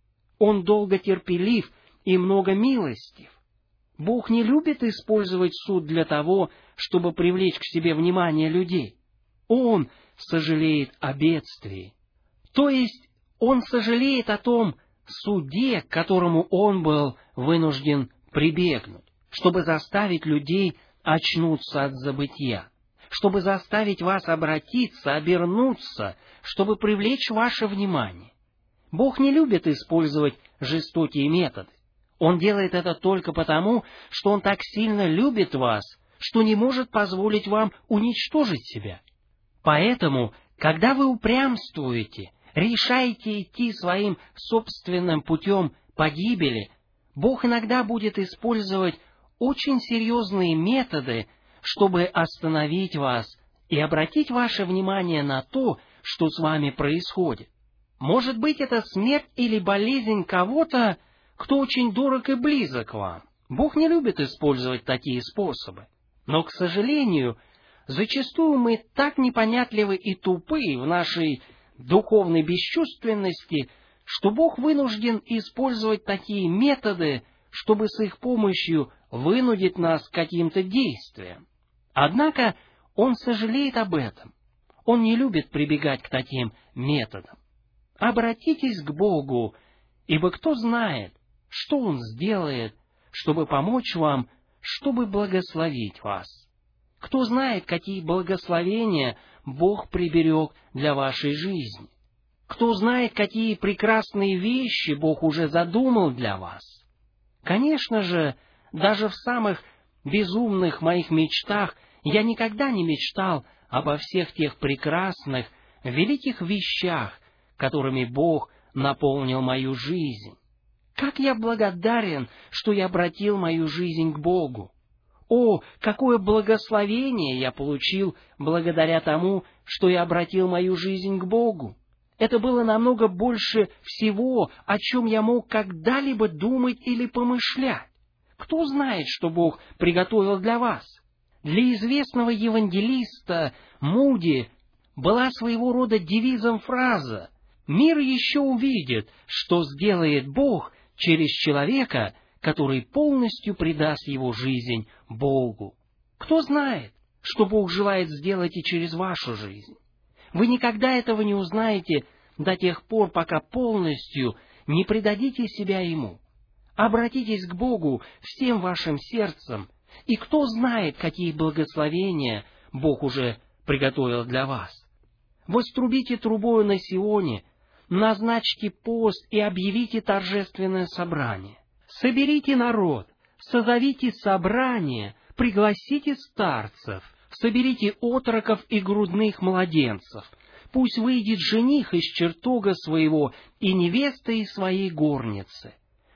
Он долготерпелив и многомилостив. Бог не любит использовать суд для того, чтобы привлечь к себе внимание людей. Он сожалеет о бедствии. То есть Он сожалеет о том суде, к которому Он был вынужден прибегнуть, чтобы заставить людей очнуться от забытья, чтобы заставить вас обратиться, обернуться, чтобы привлечь ваше внимание. Бог не любит использовать жестокие методы. Он делает это только потому, что Он так сильно любит вас, что не может позволить вам уничтожить себя. Поэтому, когда вы упрямствуете, решаете идти своим собственным путем погибели, Бог иногда будет использовать очень серьезные методы, чтобы остановить вас и обратить ваше внимание на то, что с вами происходит. Может быть, это смерть или болезнь кого-то, кто очень дорог и близок вам. Бог не любит использовать такие способы. Но, к сожалению, зачастую мы так непонятливы и тупы в нашей духовной бесчувственности, что Бог вынужден использовать такие методы, чтобы с их помощью вынудить нас к каким-то действиям. Однако Он сожалеет об этом. Он не любит прибегать к таким методам. Обратитесь к Богу, ибо кто знает, что Он сделает, чтобы помочь вам, чтобы благословить вас. Кто знает, какие благословения Бог приберег для вашей жизни. Кто знает, какие прекрасные вещи Бог уже задумал для вас. Конечно же, даже в самых безумных моих мечтах я никогда не мечтал обо всех тех прекрасных, великих вещах, которыми Бог наполнил мою жизнь. Как я благодарен, что я обратил мою жизнь к Богу. О, какое благословение я получил благодаря тому, что я обратил мою жизнь к Богу. Это было намного больше всего, о чем я мог когда-либо думать или помышлять. Кто знает, что Бог приготовил для вас? Для известного евангелиста Муди была своего рода девизом фраза: «Мир еще увидит, что сделает Бог через человека, который полностью предаст его жизнь Богу». Кто знает, что Бог желает сделать и через вашу жизнь? Вы никогда этого не узнаете до тех пор, пока полностью не предадите себя Ему. Обратитесь к Богу всем вашим сердцем, и кто знает, какие благословения Бог уже приготовил для вас. Вострубите трубою на Сионе, назначьте пост и объявите торжественное собрание. Соберите народ, созовите собрание, пригласите старцев, соберите отроков и грудных младенцев. Пусть выйдет жених из чертога своего и невеста из своей горницы.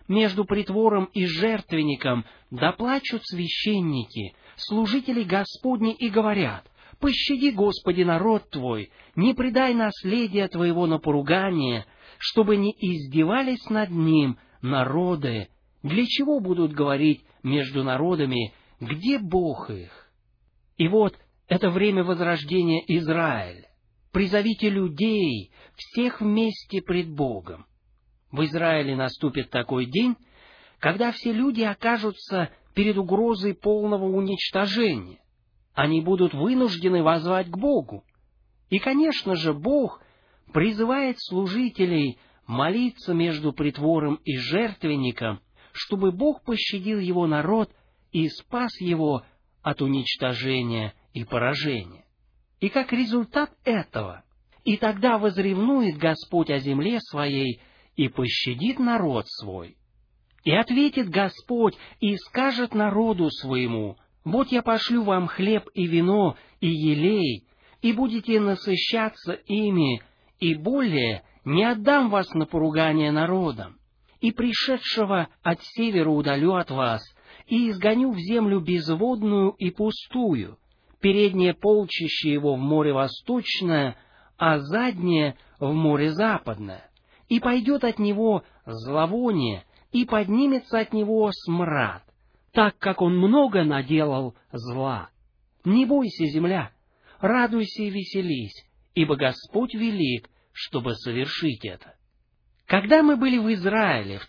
между притвором и жертвенником, да плачут священники, служители Господни, и говорят: «Пощади, Господи, народ Твой, не предай наследие Твоего на поругание, чтобы не издевались над ним народы». Для чего будут говорить между народами: где Бог их? И вот это время возрождения Израиля. Призовите людей, всех вместе пред Богом. В Израиле наступит такой день, когда все люди окажутся перед угрозой полного уничтожения. Они будут вынуждены воззвать к Богу. И, конечно же, Бог призывает служителей молиться между притвором и жертвенником, чтобы Бог пощадил его народ и спас его от уничтожения и поражения. И как результат этого, и тогда возревнует Господь о земле своей и пощадит народ свой. И ответит Господь и скажет народу своему: «Вот я пошлю вам хлеб и вино и елей, и будете насыщаться ими, и более не отдам вас на поругание народам. И пришедшего от севера удалю от вас, и изгоню в землю безводную и пустую, переднее полчище его в море восточное, а заднее в море западное. И пойдет от него зловоние, и поднимется от него смрад, так как он много наделал зла. Не бойся, земля, радуйся и веселись, ибо Господь велик, чтобы совершить это». Когда мы были в Израиле в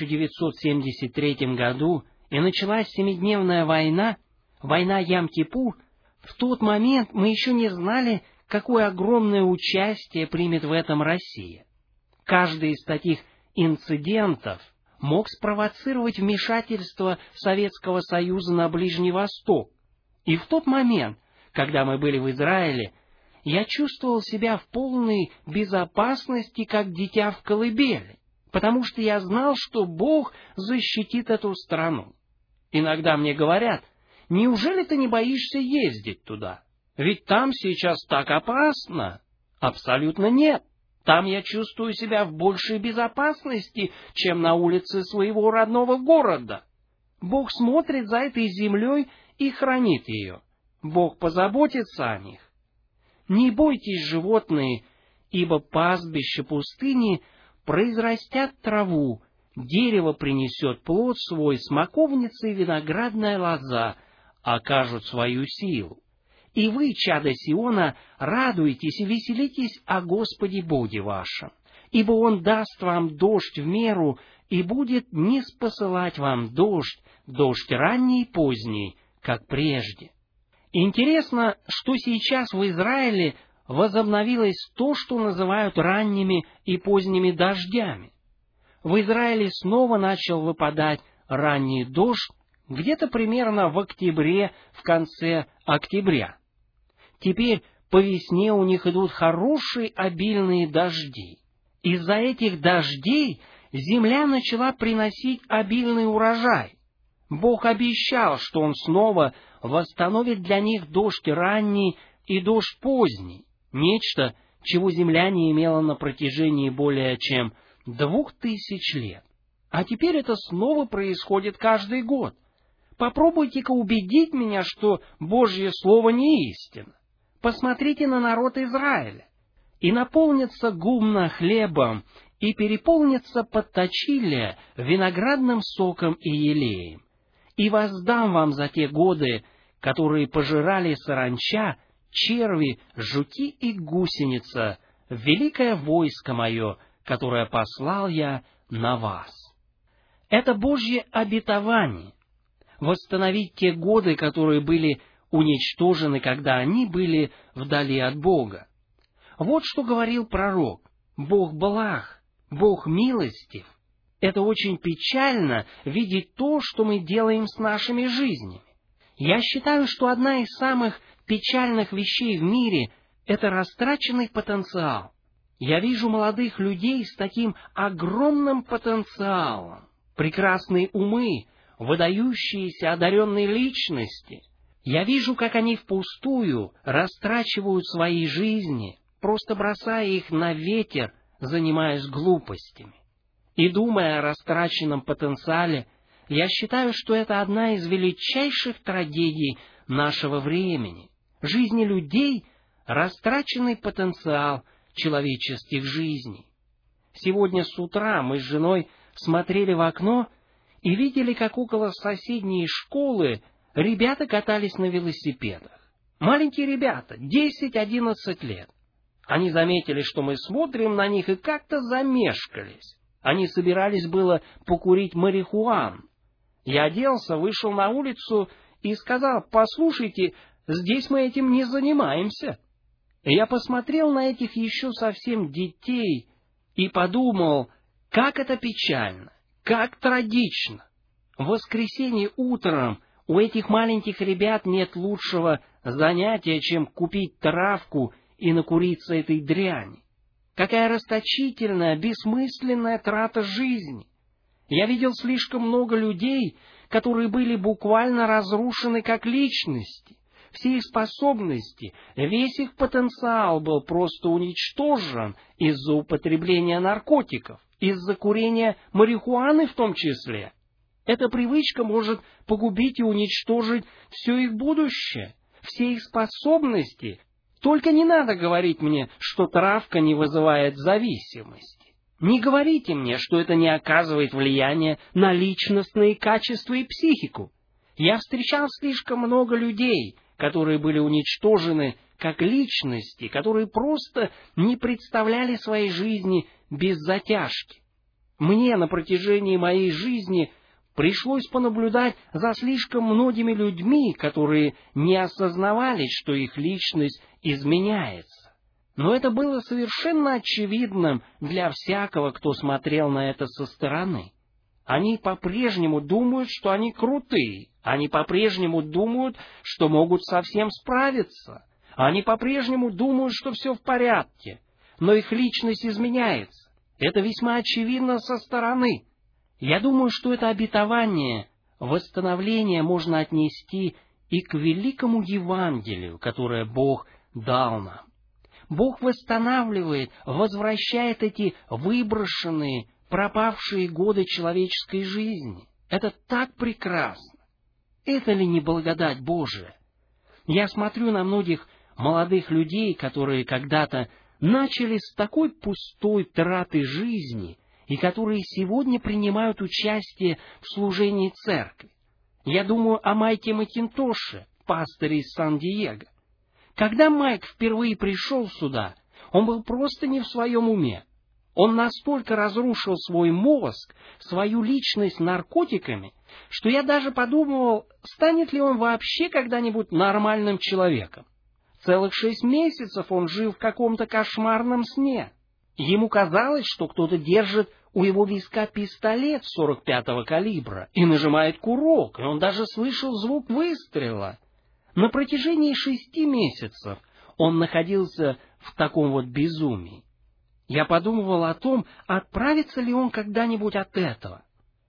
1973 году, и началась семидневная война, война Ям-Кипур, в тот момент мы еще не знали, какое огромное участие примет в этом Россия. Каждый из таких инцидентов мог спровоцировать вмешательство Советского Союза на Ближний Восток. И в тот момент, когда мы были в Израиле, я чувствовал себя в полной безопасности, как дитя в колыбели, потому что я знал, что Бог защитит эту страну. Иногда мне говорят: «Неужели ты не боишься ездить туда? Ведь там сейчас так опасно». Абсолютно нет. Там я чувствую себя в большей безопасности, чем на улице своего родного города. Бог смотрит за этой землей и хранит ее. Бог позаботится о них. Не бойтесь, животные, ибо пастбище пустыни произрастят траву, дерево принесет плод свой, смоковница и виноградная лоза окажут свою силу. И вы, чадо Сиона, радуйтесь и веселитесь о Господе Боге вашем, ибо Он даст вам дождь в меру и будет ниспосылать вам дождь ранний и поздний, как прежде». Интересно, что сейчас в Израиле возобновилось то, что называют ранними и поздними дождями. В Израиле снова начал выпадать ранний дождь где-то примерно в октябре, в конце октября. Теперь по весне у них идут хорошие обильные дожди. Из-за этих дождей земля начала приносить обильный урожай. Бог обещал, что Он снова восстановит для них дождь ранний и дождь поздний, нечто, чего земля не имела на протяжении более чем 2000 лет. А теперь это снова происходит каждый год. Попробуйте-ка убедить меня, что Божье Слово не истина. Посмотрите на народ Израиля. «И наполнится гумно хлебом, и переполнится подточилие виноградным соком и елеем. И воздам вам за те годы, которые пожирали саранча, черви, жуки и гусеница, великое войско мое, которое послал я на вас». Это Божье обетование — восстановить те годы, которые были уничтожены, когда они были вдали от Бога. Вот что говорил пророк: «Бог благ, Бог милостив». Это очень печально видеть то, что мы делаем с нашими жизнями. Я считаю, что одна из самых печальных вещей в мире — это растраченный потенциал. Я вижу молодых людей с таким огромным потенциалом, прекрасные умы, выдающиеся одаренные личности. Я вижу, как они впустую растрачивают свои жизни, просто бросая их на ветер, занимаясь глупостями. И думая о растраченном потенциале, я считаю, что это одна из величайших трагедий нашего времени. Жизни людей — растраченный потенциал человеческих жизней. Сегодня с утра мы с женой смотрели в окно и видели, как около соседней школы ребята катались на велосипедах. Маленькие ребята, 10-11 лет. Они заметили, что мы смотрим на них, и как-то замешкались. Они собирались было покурить марихуану. Я оделся, вышел на улицу и сказал: «Послушайте, здесь мы этим не занимаемся». И я посмотрел на этих еще совсем детей и подумал, как это печально, как трагично. В воскресенье утром у этих маленьких ребят нет лучшего занятия, чем купить травку и накуриться этой дряни. Какая расточительная, бессмысленная трата жизни! Я видел слишком много людей, которые были буквально разрушены как личности. Все их способности, весь их потенциал был просто уничтожен из-за употребления наркотиков, из-за курения марихуаны в том числе. Эта привычка может погубить и уничтожить все их будущее, все их способности. Только не надо говорить мне, что травка не вызывает зависимости. Не говорите мне, что это не оказывает влияния на личностные качества и психику. Я встречал слишком много людей, которые были уничтожены как личности, которые просто не представляли своей жизни без затяжки. Мне на протяжении моей жизни пришлось понаблюдать за слишком многими людьми, которые не осознавали, что их личность изменяется. Но это было совершенно очевидным для всякого, кто смотрел на это со стороны. Они по-прежнему думают, что они крутые. Они по-прежнему думают, что могут совсем справиться. Они по-прежнему думают, что все в порядке. Но их личность изменяется. Это весьма очевидно со стороны. Я думаю, что это обетование восстановления можно отнести и к великому Евангелию, которое Бог дал нам. Бог восстанавливает, возвращает эти выброшенные, пропавшие годы человеческой жизни. Это так прекрасно. Это ли не благодать Божия? Я смотрю на многих молодых людей, которые когда-то начали с такой пустой траты жизни и которые сегодня принимают участие в служении церкви. Я думаю о Майке Макинтоше, пасторе из Сан-Диего. Когда Майк впервые пришел сюда, он был просто не в своем уме. Он настолько разрушил свой мозг, свою личность наркотиками, что я даже подумывал, станет ли он вообще когда-нибудь нормальным человеком. Целых 6 месяцев он жил в каком-то кошмарном сне. Ему казалось, что кто-то держит у его виска пистолет 45-го калибра и нажимает курок, и он даже слышал звук выстрела. На протяжении 6 месяцев он находился в таком вот безумии. Я подумывал о том, отправится ли он когда-нибудь от этого.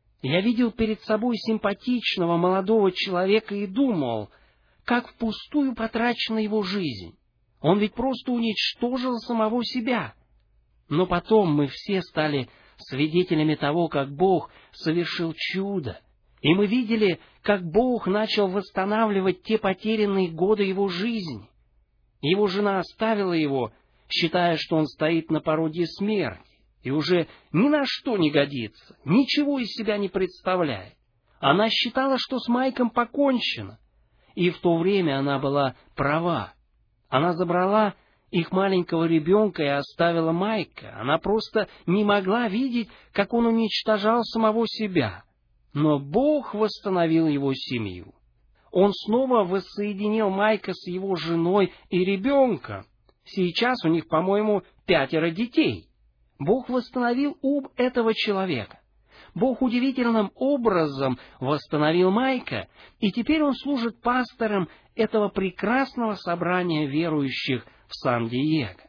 Я видел перед собой симпатичного молодого человека и думал, как впустую потрачена его жизнь. Он ведь просто уничтожил самого себя. Но потом мы все стали свидетелями того, как Бог совершил чудо. И мы видели, как Бог начал восстанавливать те потерянные годы его жизни. Его жена оставила его, считая, что он стоит на пороге смерти, и уже ни на что не годится, ничего из себя не представляет. Она считала, что с Майком покончено, и в то время она была права. Она забрала их маленького ребенка и оставила Майка. Она просто не могла видеть, как он уничтожал самого себя. Но Бог восстановил его семью. Он снова воссоединил Майка с его женой и ребенком. Сейчас у них, по-моему, 5 детей. Бог восстановил ум этого человека. Бог удивительным образом восстановил Майка, и теперь он служит пастором этого прекрасного собрания верующих в Сан-Диего.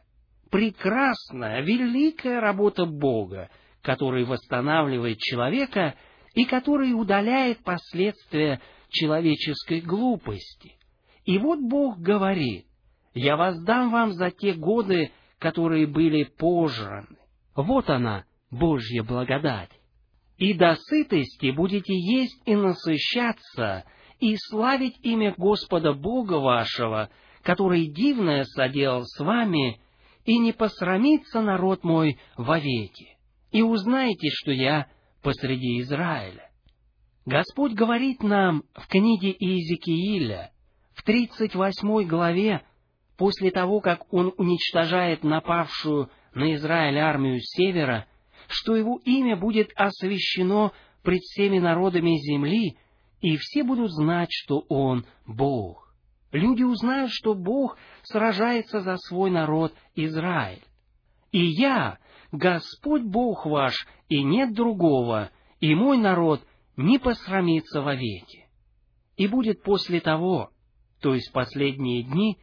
Прекрасная, великая работа Бога, который восстанавливает человека и который удаляет последствия человеческой глупости. И вот Бог говорит: «Я воздам вам за те годы, которые были пожраны». Вот она, Божья благодать. И до сытости будете есть и насыщаться, и славить имя Господа Бога вашего, который дивное соделал с вами, и не посрамится народ мой вовеки. И узнаете, что я посреди Израиля». Господь говорит нам в книге Иезекииля, в 38 главе, после того, как Он уничтожает напавшую на Израиль армию с севера, что Его имя будет освящено пред всеми народами земли, и все будут знать, что Он Бог. Люди узнают, что Бог сражается за свой народ Израиль. «И я, Господь Бог ваш, и нет другого, и мой народ не посрамится вовеки. И будет после того, то есть последние дни,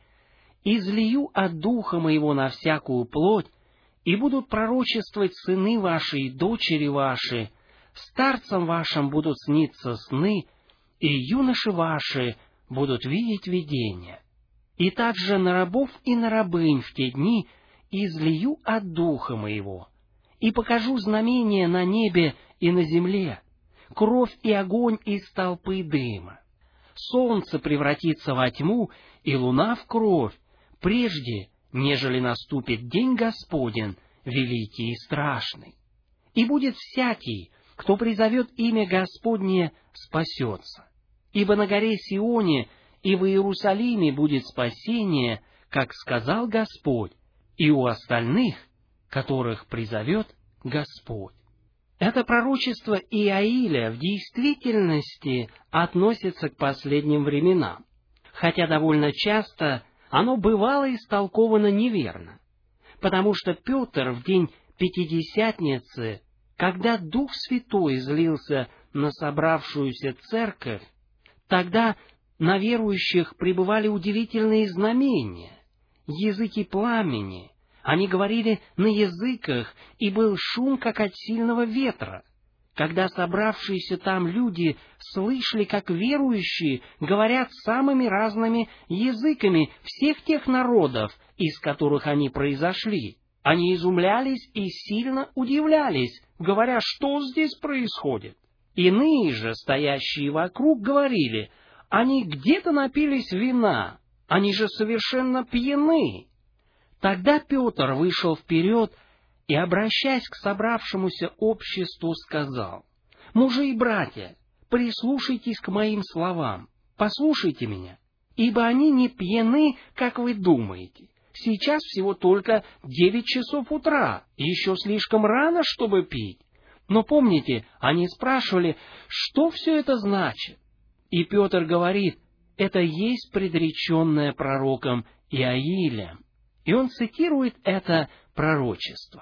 излию от Духа Моего на всякую плоть, и будут пророчествовать сыны ваши и дочери ваши, старцам вашим будут сниться сны, и юноши ваши будут видеть видения. И также на рабов и на рабынь в те дни излию от Духа Моего, и покажу знамения на небе и на земле, кровь и огонь из толпы дыма. Солнце превратится во тьму, и луна в кровь, прежде, нежели наступит день Господень, великий и страшный. И будет всякий, кто призовет имя Господне, спасется. Ибо на горе Сионе и в Иерусалиме будет спасение, как сказал Господь, и у остальных, которых призовет Господь». Это пророчество Иаиля в действительности относится к последним временам, хотя довольно часто оно бывало истолковано неверно, потому что Петр в день Пятидесятницы, когда Дух Святой излился на собравшуюся церковь, тогда на верующих пребывали удивительные знамения, языки пламени. Они говорили на языках, и был шум, как от сильного ветра. Когда собравшиеся там люди слышали, как верующие говорят самыми разными языками всех тех народов, из которых они произошли, они изумлялись и сильно удивлялись, говоря, что здесь происходит. Иные же, стоящие вокруг, говорили, они где-то напились вина, они же совершенно пьяны. Тогда Петр вышел вперед и, обращаясь к собравшемуся обществу, сказал: «Мужи и братья, прислушайтесь к моим словам, послушайте меня, ибо они не пьяны, как вы думаете. Сейчас всего только 9 часов утра, еще слишком рано, чтобы пить». Но помните, они спрашивали, что все это значит? И Петр говорит, это есть предреченное пророком Иаилем. И он цитирует это пророчество.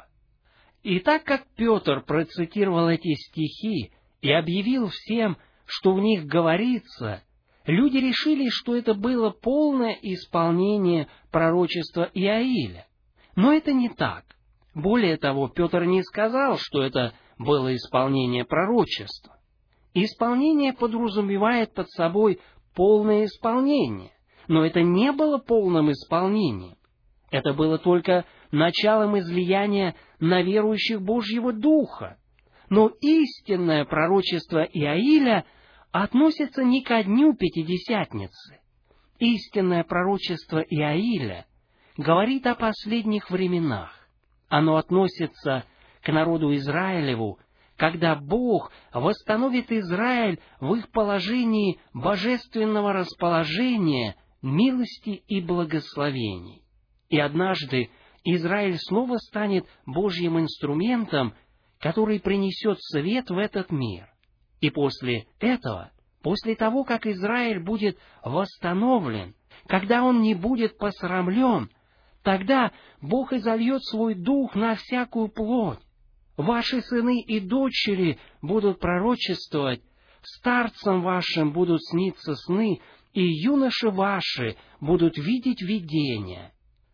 И так как Петр процитировал эти стихи и объявил всем, что в них говорится, люди решили, что это было полное исполнение пророчества Иаиля. Но это не так. Более того, Петр не сказал, что это было исполнение пророчества. Исполнение подразумевает под собой полное исполнение, но это не было полным исполнением. Это было только началом излияния на верующих Божьего Духа. Но истинное пророчество Иаиля относится не ко дню Пятидесятницы. Истинное пророчество Иаиля говорит о последних временах. Оно относится к народу Израилеву, когда Бог восстановит Израиль в их положении божественного расположения, милости и благословений. И однажды Израиль снова станет Божьим инструментом, который принесет свет в этот мир. И после этого, после того, как Израиль будет восстановлен, когда он не будет посрамлен, тогда Бог изольет свой дух на всякую плоть. Ваши сыны и дочери будут пророчествовать, старцам вашим будут сниться сны, и юноши ваши будут видеть видения.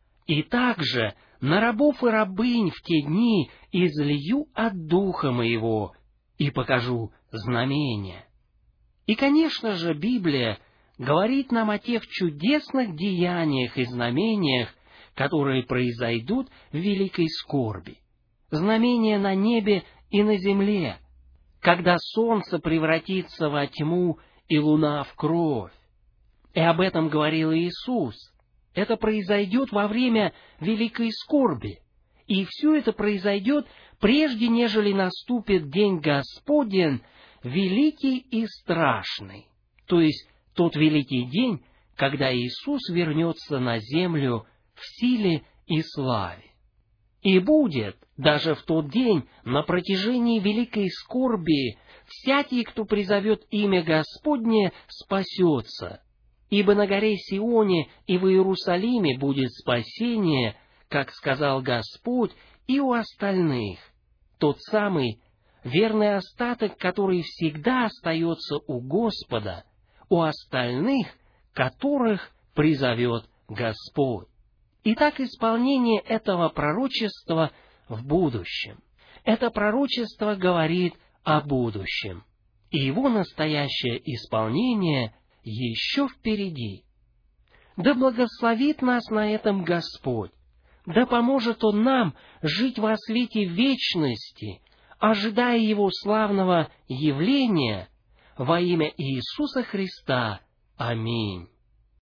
И также на рабов и рабынь в те дни излию от Духа Моего и покажу знамения». И, конечно же, Библия говорит нам о тех чудесных деяниях и знамениях, которые произойдут в великой скорби. знамения на небе и на земле, когда солнце превратится во тьму и луна в кровь. И об этом говорил Иисус. Это произойдет во время великой скорби. И все это произойдет, прежде нежели наступит день Господень, великий и страшный. То есть тот великий день, когда Иисус вернется на землю в силе и славе. И будет даже в тот день на протяжении великой скорби всякий, кто призовет имя Господне, спасется. Ибо на горе Сионе и в Иерусалиме будет спасение, как сказал Господь, и у остальных. Тот самый верный остаток, который всегда остается у Господа, у остальных, которых призовет Господь. Итак, исполнение этого пророчества в будущем. Это пророчество говорит о будущем, и его настоящее исполнение еще впереди. Да благословит нас на этом Господь, да поможет Он нам жить во свете вечности, ожидая Его славного явления во имя Иисуса Христа. Аминь.